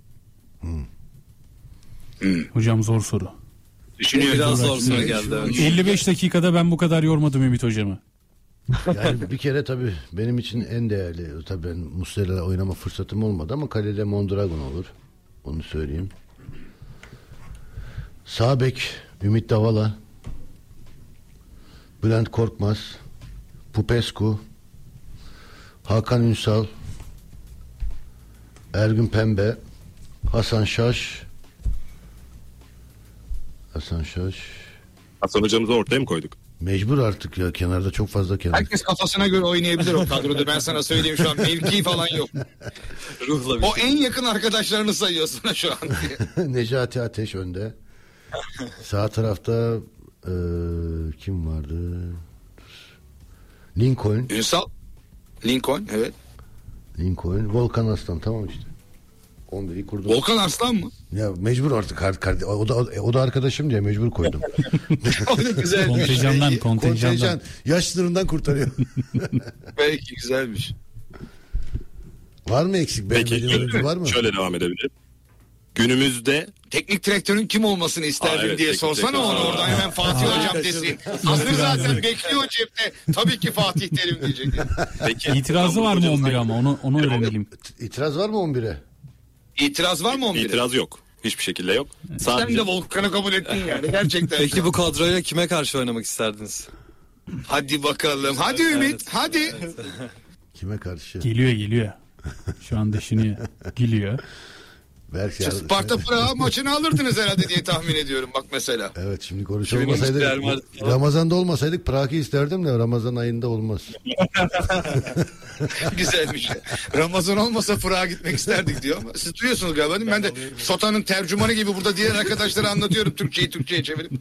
Hocam zor soru. Düşünüyorum. Biraz zor soru geldi. Evet. elli beş dakikada ben bu kadar yormadım Ümit hocamı. Yani bir kere tabii benim için en değerli, tabii ben Muslera'yla oynama fırsatım olmadı ama kalede Mondragon olur. Onu söyleyeyim. Sağ bek Ümit Davala, Bülent Korkmaz, Popescu, Hakan Ünsal, Ergün Pembe, Hasan Şaş, Hasan Şaş. Hasan hocamızı ortaya mı koyduk? Mecbur artık ya, kenarda çok fazla kenar. Herkes kafasına göre oynayabilir o kadroda. Ben sana söyleyeyim, şu an mevki falan yok. Ruhla bir O şey. en yakın arkadaşlarını sayıyor sana şu an diye. Necati Ateş önde. Sağ tarafta e, kim vardı? Lincoln. Ünsal, Lincoln, evet. Lincoln. Volkan Aslan, tamam işte. on biri kurdum. Volkan Arslan mı? Ya mecbur artık. Kar, kar, o, da, o da arkadaşım diye mecbur koydum. O da güzelmiş. Kontenjandan kontenjandan. Kontenjan. Yaş sınırından kurtarıyor. Belki güzelmiş. Var mı eksik? Peki Beğenmediğin oyuncu var mı? şöyle devam edebilirim. Günümüzde Teknik direktörün kim olmasını isterdin Aa, evet, diye teknik sorsana direktör. onu oradan, hemen Fatih Hocam desin. Hazır zaten bekliyor cepte. Tabii ki Fatih Terim diyecek. peki, İtirazı var mı hocamızdan- on bir ama onu onu öğrenelim. İtiraz var mı on bire? İtiraz var mı on bire? İtiraz yok. Hiçbir şekilde yok. Sen Sadece de Volkan'ı kabul ettin yani gerçekten. Peki bu kadroyla kime karşı oynamak isterdiniz? Hadi bakalım. Hadi Ümit. Hadi. Kime karşı? Geliyor geliyor. Şu an düşünüyor. Geliyor. Belki ya- Sparta Praha maçını alırdınız herhalde diye tahmin ediyorum bak mesela. Evet, şimdi konuşuyor olmasaydık, Real Madrid falan. Ramazan'da olmasaydık Prag'ı isterdim de Ramazan ayında olmaz. Güzelmiş. Ramazan olmasa Prag'a gitmek isterdik diyor ama siz duyuyorsunuz galiba değil mi? Ben de Sota'nın tercümanı gibi burada diğer arkadaşlara anlatıyorum, Türkçeyi Türkçe'ye çevirip.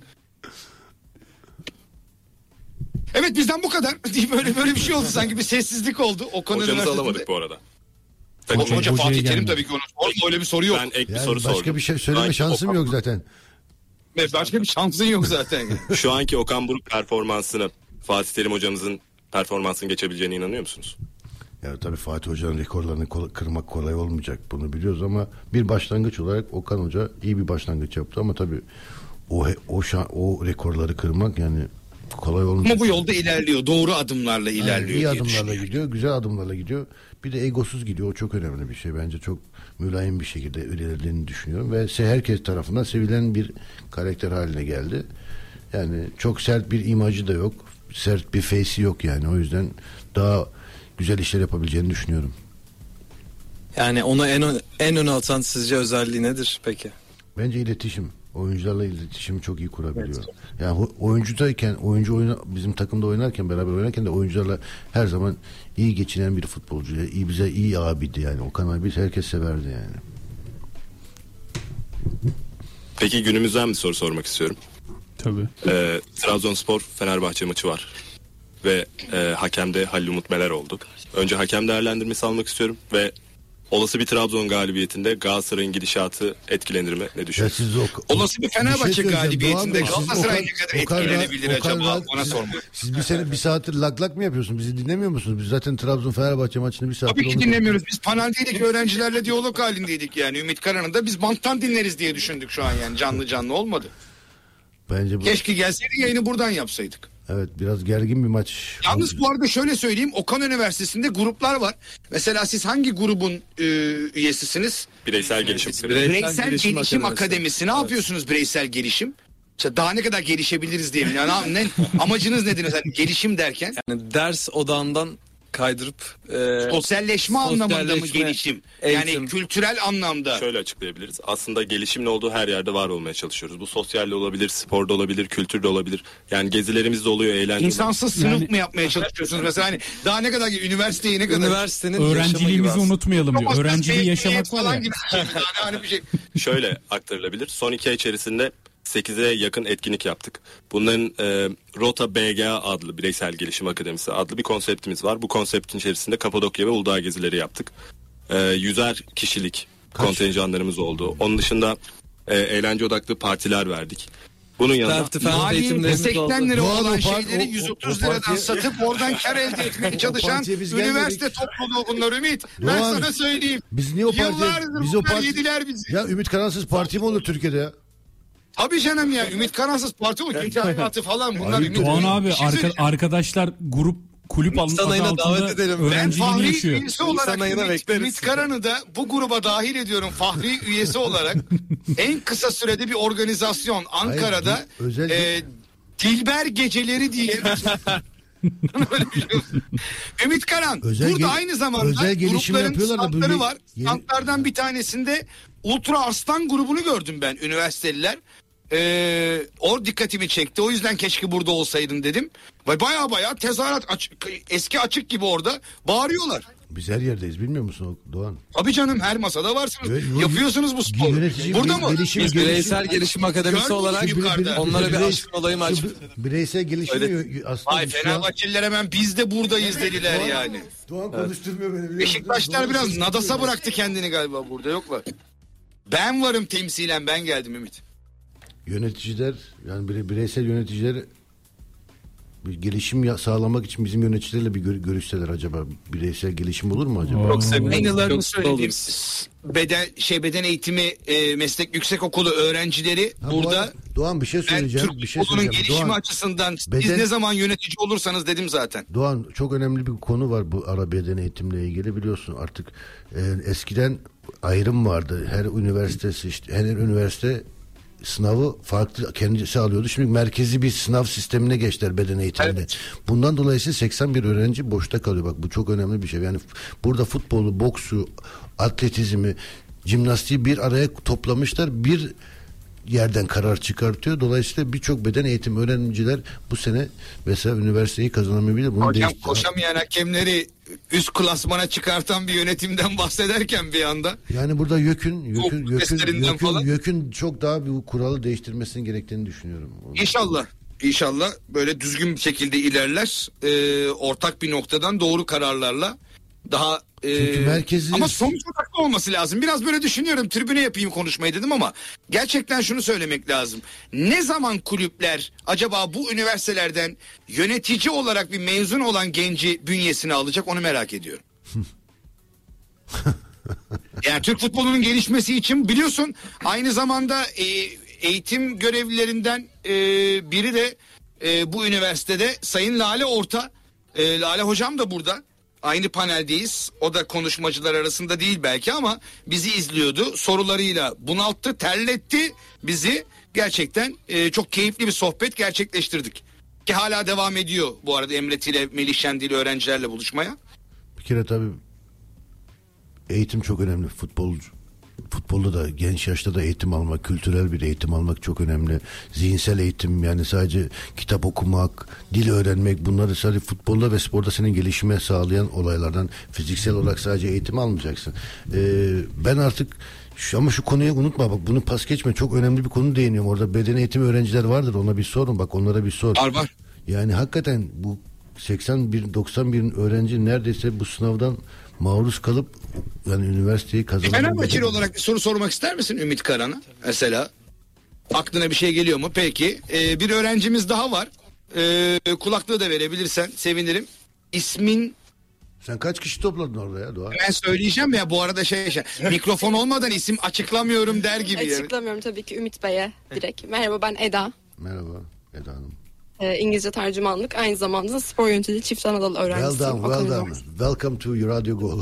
Evet, bizden bu kadar. Böyle böyle bir şey oldu, sanki bir sessizlik oldu. O konu hocamızı alamadık bu arada. Hoca, Hocaya hoca Fatih Terim gelmedi. tabii ki onu. Orada öyle bir soru yok. Ben ek bir Yani soru başka sordum. bir şey söyleme Sanki şansım Okan- yok zaten. Ve başka bir şansın yok zaten. Şu anki Okan Buruk performansını Fatih Terim hocamızın performansını geçebileceğine inanıyor musunuz? Ya tabii Fatih Hoca'nın rekorlarını kol- kırmak kolay olmayacak, bunu biliyoruz ama bir başlangıç olarak Okan Hoca iyi bir başlangıç yaptı ama tabii o he- o şa- o rekorları kırmak yani kolay olmayacak. Ama bu yolda ilerliyor. Doğru adımlarla Yani ilerliyor. iyi diye adımlarla düşünüyorum. gidiyor, güzel adımlarla gidiyor. Bir de egosuz gidiyor. O çok önemli bir şey. Bence çok mülayim bir şekilde ilerlediğini düşünüyorum ve se- herkes tarafından sevilen bir karakter haline geldi. Yani çok sert bir imajı da yok. Sert bir face'i yok yani. O yüzden daha güzel işler yapabileceğini düşünüyorum. Yani onu en ön- en öne atan sizce özelliği nedir peki? Bence iletişim. Oyuncularla iletişimi çok iyi kurabiliyor. Yani o- oyuncudayken, oyuncu oyna, bizim takımda oynarken, beraber oynarken de oyuncularla her zaman iyi geçinen bir futbolcu. İyi, bize iyi abiydi yani. Okan abi herkes severdi yani. Peki günümüzden bir soru sormak istiyorum. Tabii. Ee, Trabzonspor Fenerbahçe maçı var. Ve e, hakemde Halil Umut Meler oldu. Önce hakem değerlendirmesi almak istiyorum ve olası bir Trabzon galibiyetinde Galatasaray'ın gidişatı etkilenir mi? Ne Ya düşünüyorsunuz? siz o, Olası bir Fenerbahçe bir şey söyleyeceğim. galibiyetinde Doğan Bey, siz Galatasaray o ne kadar o kadar etkilenebilir rahat- o kadar acaba? rahat- Ona siz- sormak. Siz bir sene bir saattir lak lak mı yapıyorsunuz? Bizi dinlemiyor musunuz? Biz zaten Trabzon Fenerbahçe maçını bir saattir Tabii ki onu- dinlemiyoruz. Biz paneldeydik, öğrencilerle diyalog halindeydik yani. Ümit Karan'ın da biz banttan dinleriz diye düşündük şu an yani. Canlı canlı olmadı. Bence bu, Keşke gelseydi, yayını buradan yapsaydık. evet, biraz gergin bir maç. Yalnız bu arada şöyle söyleyeyim. Okan Üniversitesi'nde gruplar var. Mesela siz hangi grubun e, üyesisiniz? Bireysel gelişim. Bireysel Bireysel Gelişim Gelişim, Akademisi. Akademisi. Ne yapıyorsunuz bireysel gelişim? İşte daha ne kadar gelişebiliriz diyelim. Yani ne, amacınız nedir mesela gelişim derken? Yani ders odağından kaydırıp e, Sosyalleşme anlamında mı sosyalleşme, gelişim? eğitim. Yani kültürel anlamda. Şöyle açıklayabiliriz. Aslında gelişimin olduğu her yerde var olmaya çalışıyoruz. Bu sosyalde olabilir, sporda olabilir, kültürde olabilir. Yani gezilerimiz de oluyor, eğlence. İnsansız sınıf Yani- mı yapmaya çalışıyorsunuz mesela hani daha ne kadar üniversiteyi ne kadar üniversitenin yaşamı gibi Öğrenciliğimizi aslında. unutmayalım diyor. Romasız Öğrenciliği mezuniyet yaşamak var falan ya. gibi bir şey. Yani hani bir şey. Şöyle aktarılabilir. Son iki ay içerisinde sekize yakın etkinlik yaptık. Bunların e, Rota B G A adlı Bireysel Gelişim Akademisi adlı bir konseptimiz var. Bu konseptin içerisinde Kapadokya ve Uludağ gezileri yaptık. E, yüzer kişilik kontenjanlarımız oldu. Onun dışında e, eğlence odaklı partiler verdik. Bunun yanında Self defense Maliyeti eğitimlerimiz seksen oldu. lira Doğan, olan o par- şeyleri o- o- yüz otuz o liradan partiye- satıp oradan kar elde etmeye çalışan partiye biz üniversite gelmedik. topluluğu bunlar Ümit. Ben Doğan, sana söyleyeyim. Biz niye o partiye... Yıllardır Biz o bunlar parti... yediler bizi. Ya Ümit Karansız parti mi olur Türkiye'de ya? Tabii canım ya. Ümit Karansız parti olur. Kültür hayatı falan bunlar. Abi, Ümit, Doğan Ümit, abi bir şey arka- söyleyeceğim. arkadaşlar grup kulüp adı Sana yine davet altında edelim. Ben Ben öğrenciliğini Fahri yaşıyor. üyesi olarak Sana yine Ümit, bekleriz. Ümit Karan'ı da bu gruba dahil ediyorum. Fahri üyesi olarak en kısa sürede bir organizasyon Ankara'da Hayır, bu özel- e, Dilber Geceleri diye Öyle bir şey olsun. Ümit Karan Özel burada gel- aynı zamanda özel gelişim grupların yapıyorlar da standları böyle var. yeni- Standlardan bir tanesinde Ultra Arslan grubunu gördüm ben, üniversiteliler. Ee, o dikkatimi çekti. O yüzden keşke burada olsaydın dedim. Ve baya baya tezahürat açık, eski açık gibi orada bağırıyorlar. Biz her yerdeyiz, bilmiyor musun Doğan? Tabii canım, her masada varsınız. Evet, bu- Yapıyorsunuz bu sporu. Yönetici Burada gel- mı? gelişim- Biz Bireysel Gelişim Akademisi Gördünüz olarak mü yukarıda? onlara bir Birey- aşkın olayım aç. Bireysel gelişim Öyle- aslında. Ay biz şu an- Fenerbahçeliler hemen biz de buradayız dediler yani. Doğan konuşturmuyor beni. biliyor musun? Beşiktaşlar Doğan biraz konuşturmuyor. nadasa bıraktı kendini galiba, burada yoklar. Ben varım temsilen, ben geldim Ümit. Yöneticiler, yani bire- bireysel yöneticiler bir gelişim ya- sağlamak için bizim yöneticilerle bir gör- görüşseler acaba bireysel gelişim olur mu acaba? Çok seviniriz. Aynılarını Çok söylediğim oluruz. beden şey beden eğitimi e, meslek yüksekokulu öğrencileri Ha, bu burada arada Doğan bir şey ben söyleyeceğim. Türk Bir şey futbolunun söyleyeceğim. gelişimi Doğan, açısından siz beden- ne zaman yönetici olursanız dedim zaten. Doğan, çok önemli bir konu var bu ara beden eğitimle ilgili, biliyorsun artık e, eskiden ayrım vardı. Her üniversitesi işte her üniversite sınavı farklı kendisi alıyordu. Şimdi merkezi bir sınav sistemine geçtiler beden eğitiminde. Evet. Bundan dolayı seksen bir öğrenci boşta kalıyor. Bak bu çok önemli bir şey. Yani f- burada futbolu, boksu, atletizmi, jimnastiği bir araya toplamışlar. Bir yerden karar çıkartıyor. Dolayısıyla birçok beden eğitim öğrenciler bu sene mesela üniversiteyi kazanamayabilir. Bunu Hocam değişti- koşamayan hakemleri üst klasmana çıkartan bir yönetimden bahsederken bir anda Yani burada YÖK'ün YÖK'ün Okul YÖK'ün testlerinden YÖK'ün, falan. YÖK'ün çok daha bir kuralı değiştirmesinin gerektiğini düşünüyorum. İnşallah, inşallah böyle düzgün bir şekilde ilerler. Ee, ortak bir noktadan doğru kararlarla daha e, Çünkü merkezi- ama sonuç odaklı olması lazım. Biraz böyle düşünüyorum, tribüne yapayım konuşmayı dedim ama gerçekten şunu söylemek lazım. Ne zaman kulüpler acaba bu üniversitelerden yönetici olarak bir mezun olan genci bünyesine alacak, onu merak ediyorum. Yani Türk futbolunun gelişmesi için biliyorsun aynı zamanda e, eğitim görevlilerinden e, biri de e, bu üniversitede Sayın Lale Orta. E, Lale hocam da burada. Aynı paneldeyiz. O da konuşmacılar arasında değil belki ama bizi izliyordu. Sorularıyla bunalttı, terletti bizi. Gerçekten e, çok keyifli bir sohbet gerçekleştirdik. Ki hala devam ediyor bu arada Emret ile Melih Şendil öğrencilerle buluşmaya. Bir kere tabii eğitim çok önemli. Futbolcu futbolda da genç yaşta da eğitim almak, kültürel bir eğitim almak çok önemli. Zihinsel eğitim, yani sadece kitap okumak, dil öğrenmek, bunları sadece futbolda ve sporda senin gelişime sağlayan olaylardan. Fiziksel olarak sadece eğitim almayacaksın. Ee, ben artık şu, ama şu konuyu unutma, bak bunu pas geçme, çok önemli bir konu değiniyorum. Orada beden eğitimi öğrenciler vardır, ona bir sorun, bak onlara bir sor. Var var. Yani hakikaten bu seksen bir doksan birin öğrenci neredeyse bu sınavdan maruz kalıp yani üniversiteyi kazanan. Fenerbahçeli olarak bir soru sormak ister misin Ümit Karan'a? Mesela aklına bir şey geliyor mu? Peki ee, bir öğrencimiz daha var. Ee, kulaklığı da verebilirsen sevinirim. İsmin... Sen kaç kişi topladın orada ya Doğa? Ben söyleyeceğim ya bu arada şey, şey mikrofon olmadan isim açıklamıyorum der gibi. Açıklamıyorum tabii ki Ümit Bey'e direkt. Merhaba, ben Eda. Merhaba Eda Hanım. Ee, İngilizce tercümanlık, aynı zamanda spor yöneticiliği çift Anadolu öğrencisiyim. Well done, well done. Welcome to your radio goal.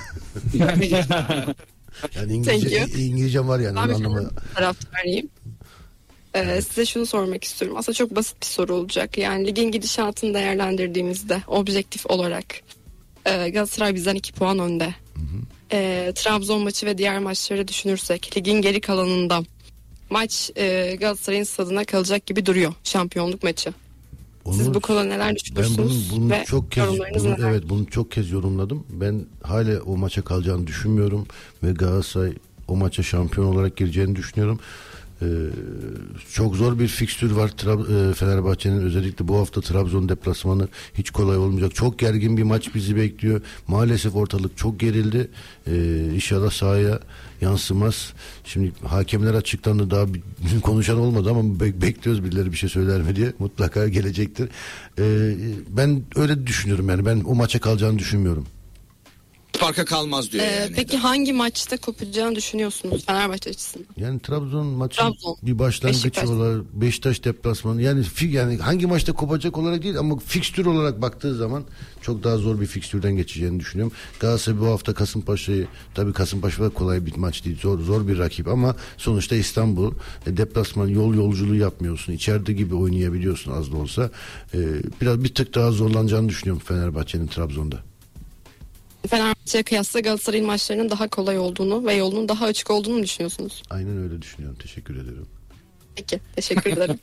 Yani İngilizce, İngilizcem var yani. Ben bir taraftarıyım. Ee, size şunu sormak istiyorum. Aslında çok basit bir soru olacak. Yani ligin gidişatını değerlendirdiğimizde objektif olarak e, Galatasaray bizden iki puan önde. Hı hı. E, Trabzon maçı ve diğer maçları düşünürsek ligin geri kalanında maç e, Galatasaray'ın stadına kalacak gibi duruyor, şampiyonluk maçı. Onu, siz bu konuda neler düşünüyorsunuz? Ben bunu, bunu ve çok kez bunu, evet bunu çok kez yorumladım. Ben hala o maça kalacağını düşünmüyorum ve Galatasaray o maça şampiyon olarak gireceğini düşünüyorum. Ee, çok zor bir fikstür var Trab- e, Fenerbahçe'nin, özellikle bu hafta Trabzon deplasmanı hiç kolay olmayacak. Çok gergin bir maç bizi bekliyor. Maalesef ortalık çok gerildi. Ee, inşallah sahaya yansımaz. Şimdi hakemler açıklandı, daha bir, konuşan olmadı ama be- bekliyoruz birileri bir şey söyler mi diye. Mutlaka gelecektir. Ee, ben öyle düşünüyorum, yani ben o maça kalacağını düşünmüyorum. Farka kalmaz diyor. Ee, yani. Peki hangi maçta kopacağını düşünüyorsunuz Fenerbahçe açısından? Yani Trabzon maçı Trabzon, bir başlangıç Beşiktaş. olarak, Beşiktaş deplasmanı, yani fi, yani hangi maçta kopacak olarak değil ama fikstür olarak baktığı zaman çok daha zor bir fikstürden geçeceğini düşünüyorum. Galatasaray bu hafta Kasımpaşa'yı, tabii Kasımpaşa da kolay bir maç değil, zor zor bir rakip ama sonuçta İstanbul e, deplasman, yol yolculuğu yapmıyorsun, içeride gibi oynayabiliyorsun az da olsa. E, biraz bir tık daha zorlanacağını düşünüyorum Fenerbahçe'nin Trabzon'da. Fenerbahçe'ye kıyasla Galatasaray'ın maçlarının daha kolay olduğunu ve yolunun daha açık olduğunu mu düşünüyorsunuz? Aynen öyle düşünüyorum. Teşekkür ederim. Peki, teşekkür ederim.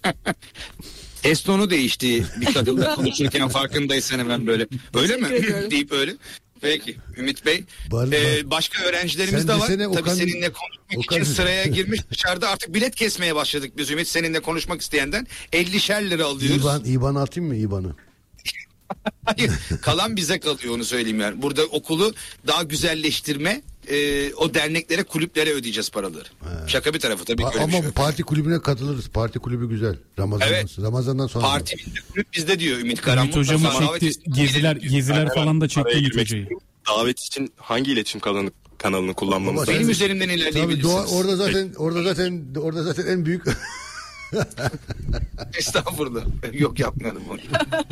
Ses tonu değişti bir kadınla konuşurken, farkındaysan hemen böyle. Öyle mi? deyip öyle. Peki Ümit Bey. Bari, ee, başka öğrencilerimiz de var. Tabii Okan, seninle konuşmak Okan, için sıraya girmiş, dışarıda artık bilet kesmeye başladık biz Ümit. Seninle konuşmak isteyenden ellişer lira alıyoruz. İban, İban atayım mı İban'ı? Hayır, kalan bize kalıyor, onu söyleyeyim yani. Burada okulu daha güzelleştirme, e, o derneklere, kulüplere ödeyeceğiz paraları. He. Şaka bir tarafı tabii. Pa- ama şey parti kulübüne katılırız. Parti kulübü güzel. Ramazan evet. Ramazan'dan sonra. Parti bizde, kulüp bizde diyor Ümit Karan. Ümit hocamı çekti. Geziler, geziler falan da çekti Ümit hocayı. Davet için hangi iletişim kanalını kanalını kullanmamız lazım? Benim üzerimden ilerleyebilirsiniz. Tabii, orada zaten orada zaten orada zaten en büyük Estağfurullah. Yok, yapmadım onu.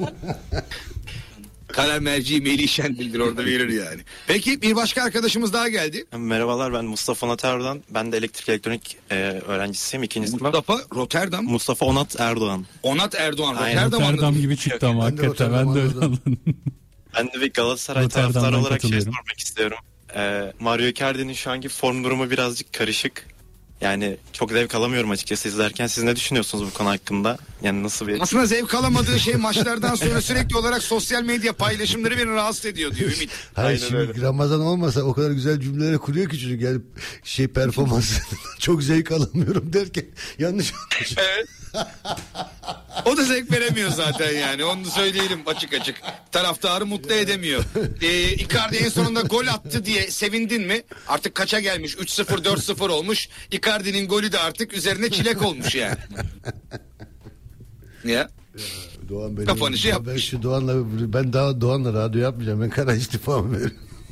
Karar merci Melih Şendil'dir, orada verir yani. Peki bir başka arkadaşımız daha geldi. Merhabalar, ben Mustafa Onat Erdoğan. Ben de elektrik elektronik e, öğrencisiyim. İkinci sınıf. Mustafa Rotterdam. Mustafa Onat Erdoğan. Onat Erdoğan. Aynen. Rotterdam, Rotterdam gibi çıktı ama hakikaten ben de öyle anladım. Ben de bir Galatasaray taraftarı olarak şey sormak istiyorum. E, Mario Icardi'nin şu anki form durumu birazcık karışık. Yani çok zevk alamıyorum açıkçası izlerken. Siz ne düşünüyorsunuz bu konu hakkında? Yani nasıl bir... Aslında zevk alamadığı şey maçlardan sonra sürekli olarak sosyal medya paylaşımları beni rahatsız ediyor diyor Ümit. Hayır, Aynen şimdi öyle. Ramazan olmasa o kadar güzel cümleler kuruyor ki çocuk, yani şey performans çok zevk alamıyorum derken yanlış olmuş. Evet. O da zevk veremiyor zaten yani, onu söyleyelim açık açık. Taraftarı mutlu edemiyor. Ee, Icardi en sonunda gol attı diye sevindin mi? Artık kaça gelmiş? üç sıfır dört sıfır olmuş. Icardi'nin golü de artık üzerine çilek olmuş yani. Ya. Doğan benim. Kapanışı yapmış. Ben şu Doğan'la ben daha Doğan'la radyo yapmayacağım. Ben kara istifamı veririm.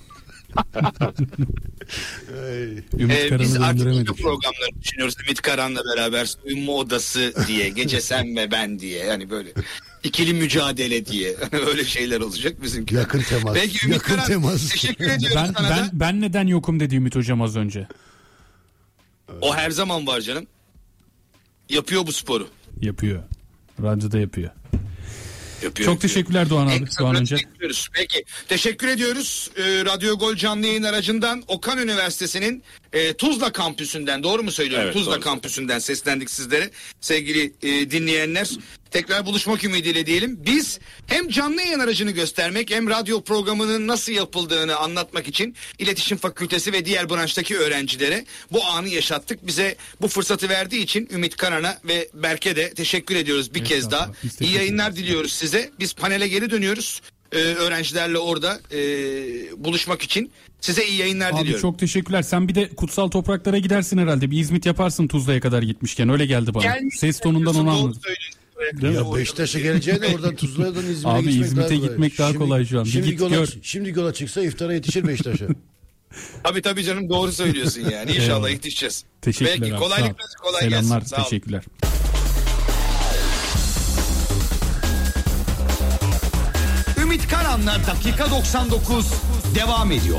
ee, biz artık bu programları düşünüyoruz Ümit Karan'la beraber, soyunma odası diye, gece sen ve ben diye, yani böyle İkili mücadele diye. Öyle şeyler olacak bizimki. Yakın temas. Peki Ümit Yakın Karan, temas. teşekkür ediyorum Ben, sana ben, da. ben neden yokum dedi Ümit hocam az önce. O her zaman var canım. Yapıyor bu sporu. Yapıyor. Radyoda yapıyor. Yapıyor, Çok yapıyor. teşekkürler Doğan abi. En kısa Doğan sürede Önce. bekliyoruz. Peki teşekkür ediyoruz. Ee, Radyo Gol canlı yayın aracından Okan Üniversitesi'nin e, Tuzla kampüsünden, doğru mu söylüyorum? Evet, Tuzla doğru. kampüsünden seslendik sizlere sevgili e, dinleyenler. Tekrar buluşmak ümidiyle diyelim. Biz hem canlı yayın aracını göstermek hem radyo programının nasıl yapıldığını anlatmak için İletişim Fakültesi ve diğer branştaki öğrencilere bu anı yaşattık. Bize bu fırsatı verdiği için Ümit Karan'a ve Berk'e de teşekkür ediyoruz bir Evet, kez daha. biz teşekkür İyi yayınlar ederiz. diliyoruz size. Biz panele geri dönüyoruz. Ee, öğrencilerle orada e, buluşmak için. Size iyi yayınlar Abi diliyorum. çok teşekkürler. Sen bir de kutsal topraklara gidersin herhalde. Bir İzmit yaparsın Tuzla'ya kadar gitmişken. Öyle geldi bana. Gelmiş- Ses tonundan onu Doğru anladım. söylüyorsun. Değil mi? Ya Beşiktaş'a geleceğine oradan Tuzla'dan İzmir'e Abi gitmek İzmit'e daha kolay. gitmek daha kolay şu an. Bir Şimdi git yola, gör. Şimdi yola çıksa iftara yetişir Beşiktaş'a. Tabii tabii canım, doğru söylüyorsun yani. İnşallah Eyvallah. yetişeceğiz. Teşekkürler Peki abi, kolaylık, sağ ol. kolay Selamlar, gelsin. Sağ ol. teşekkürler. Ümit Karan'la dakika doksan dokuz devam ediyor.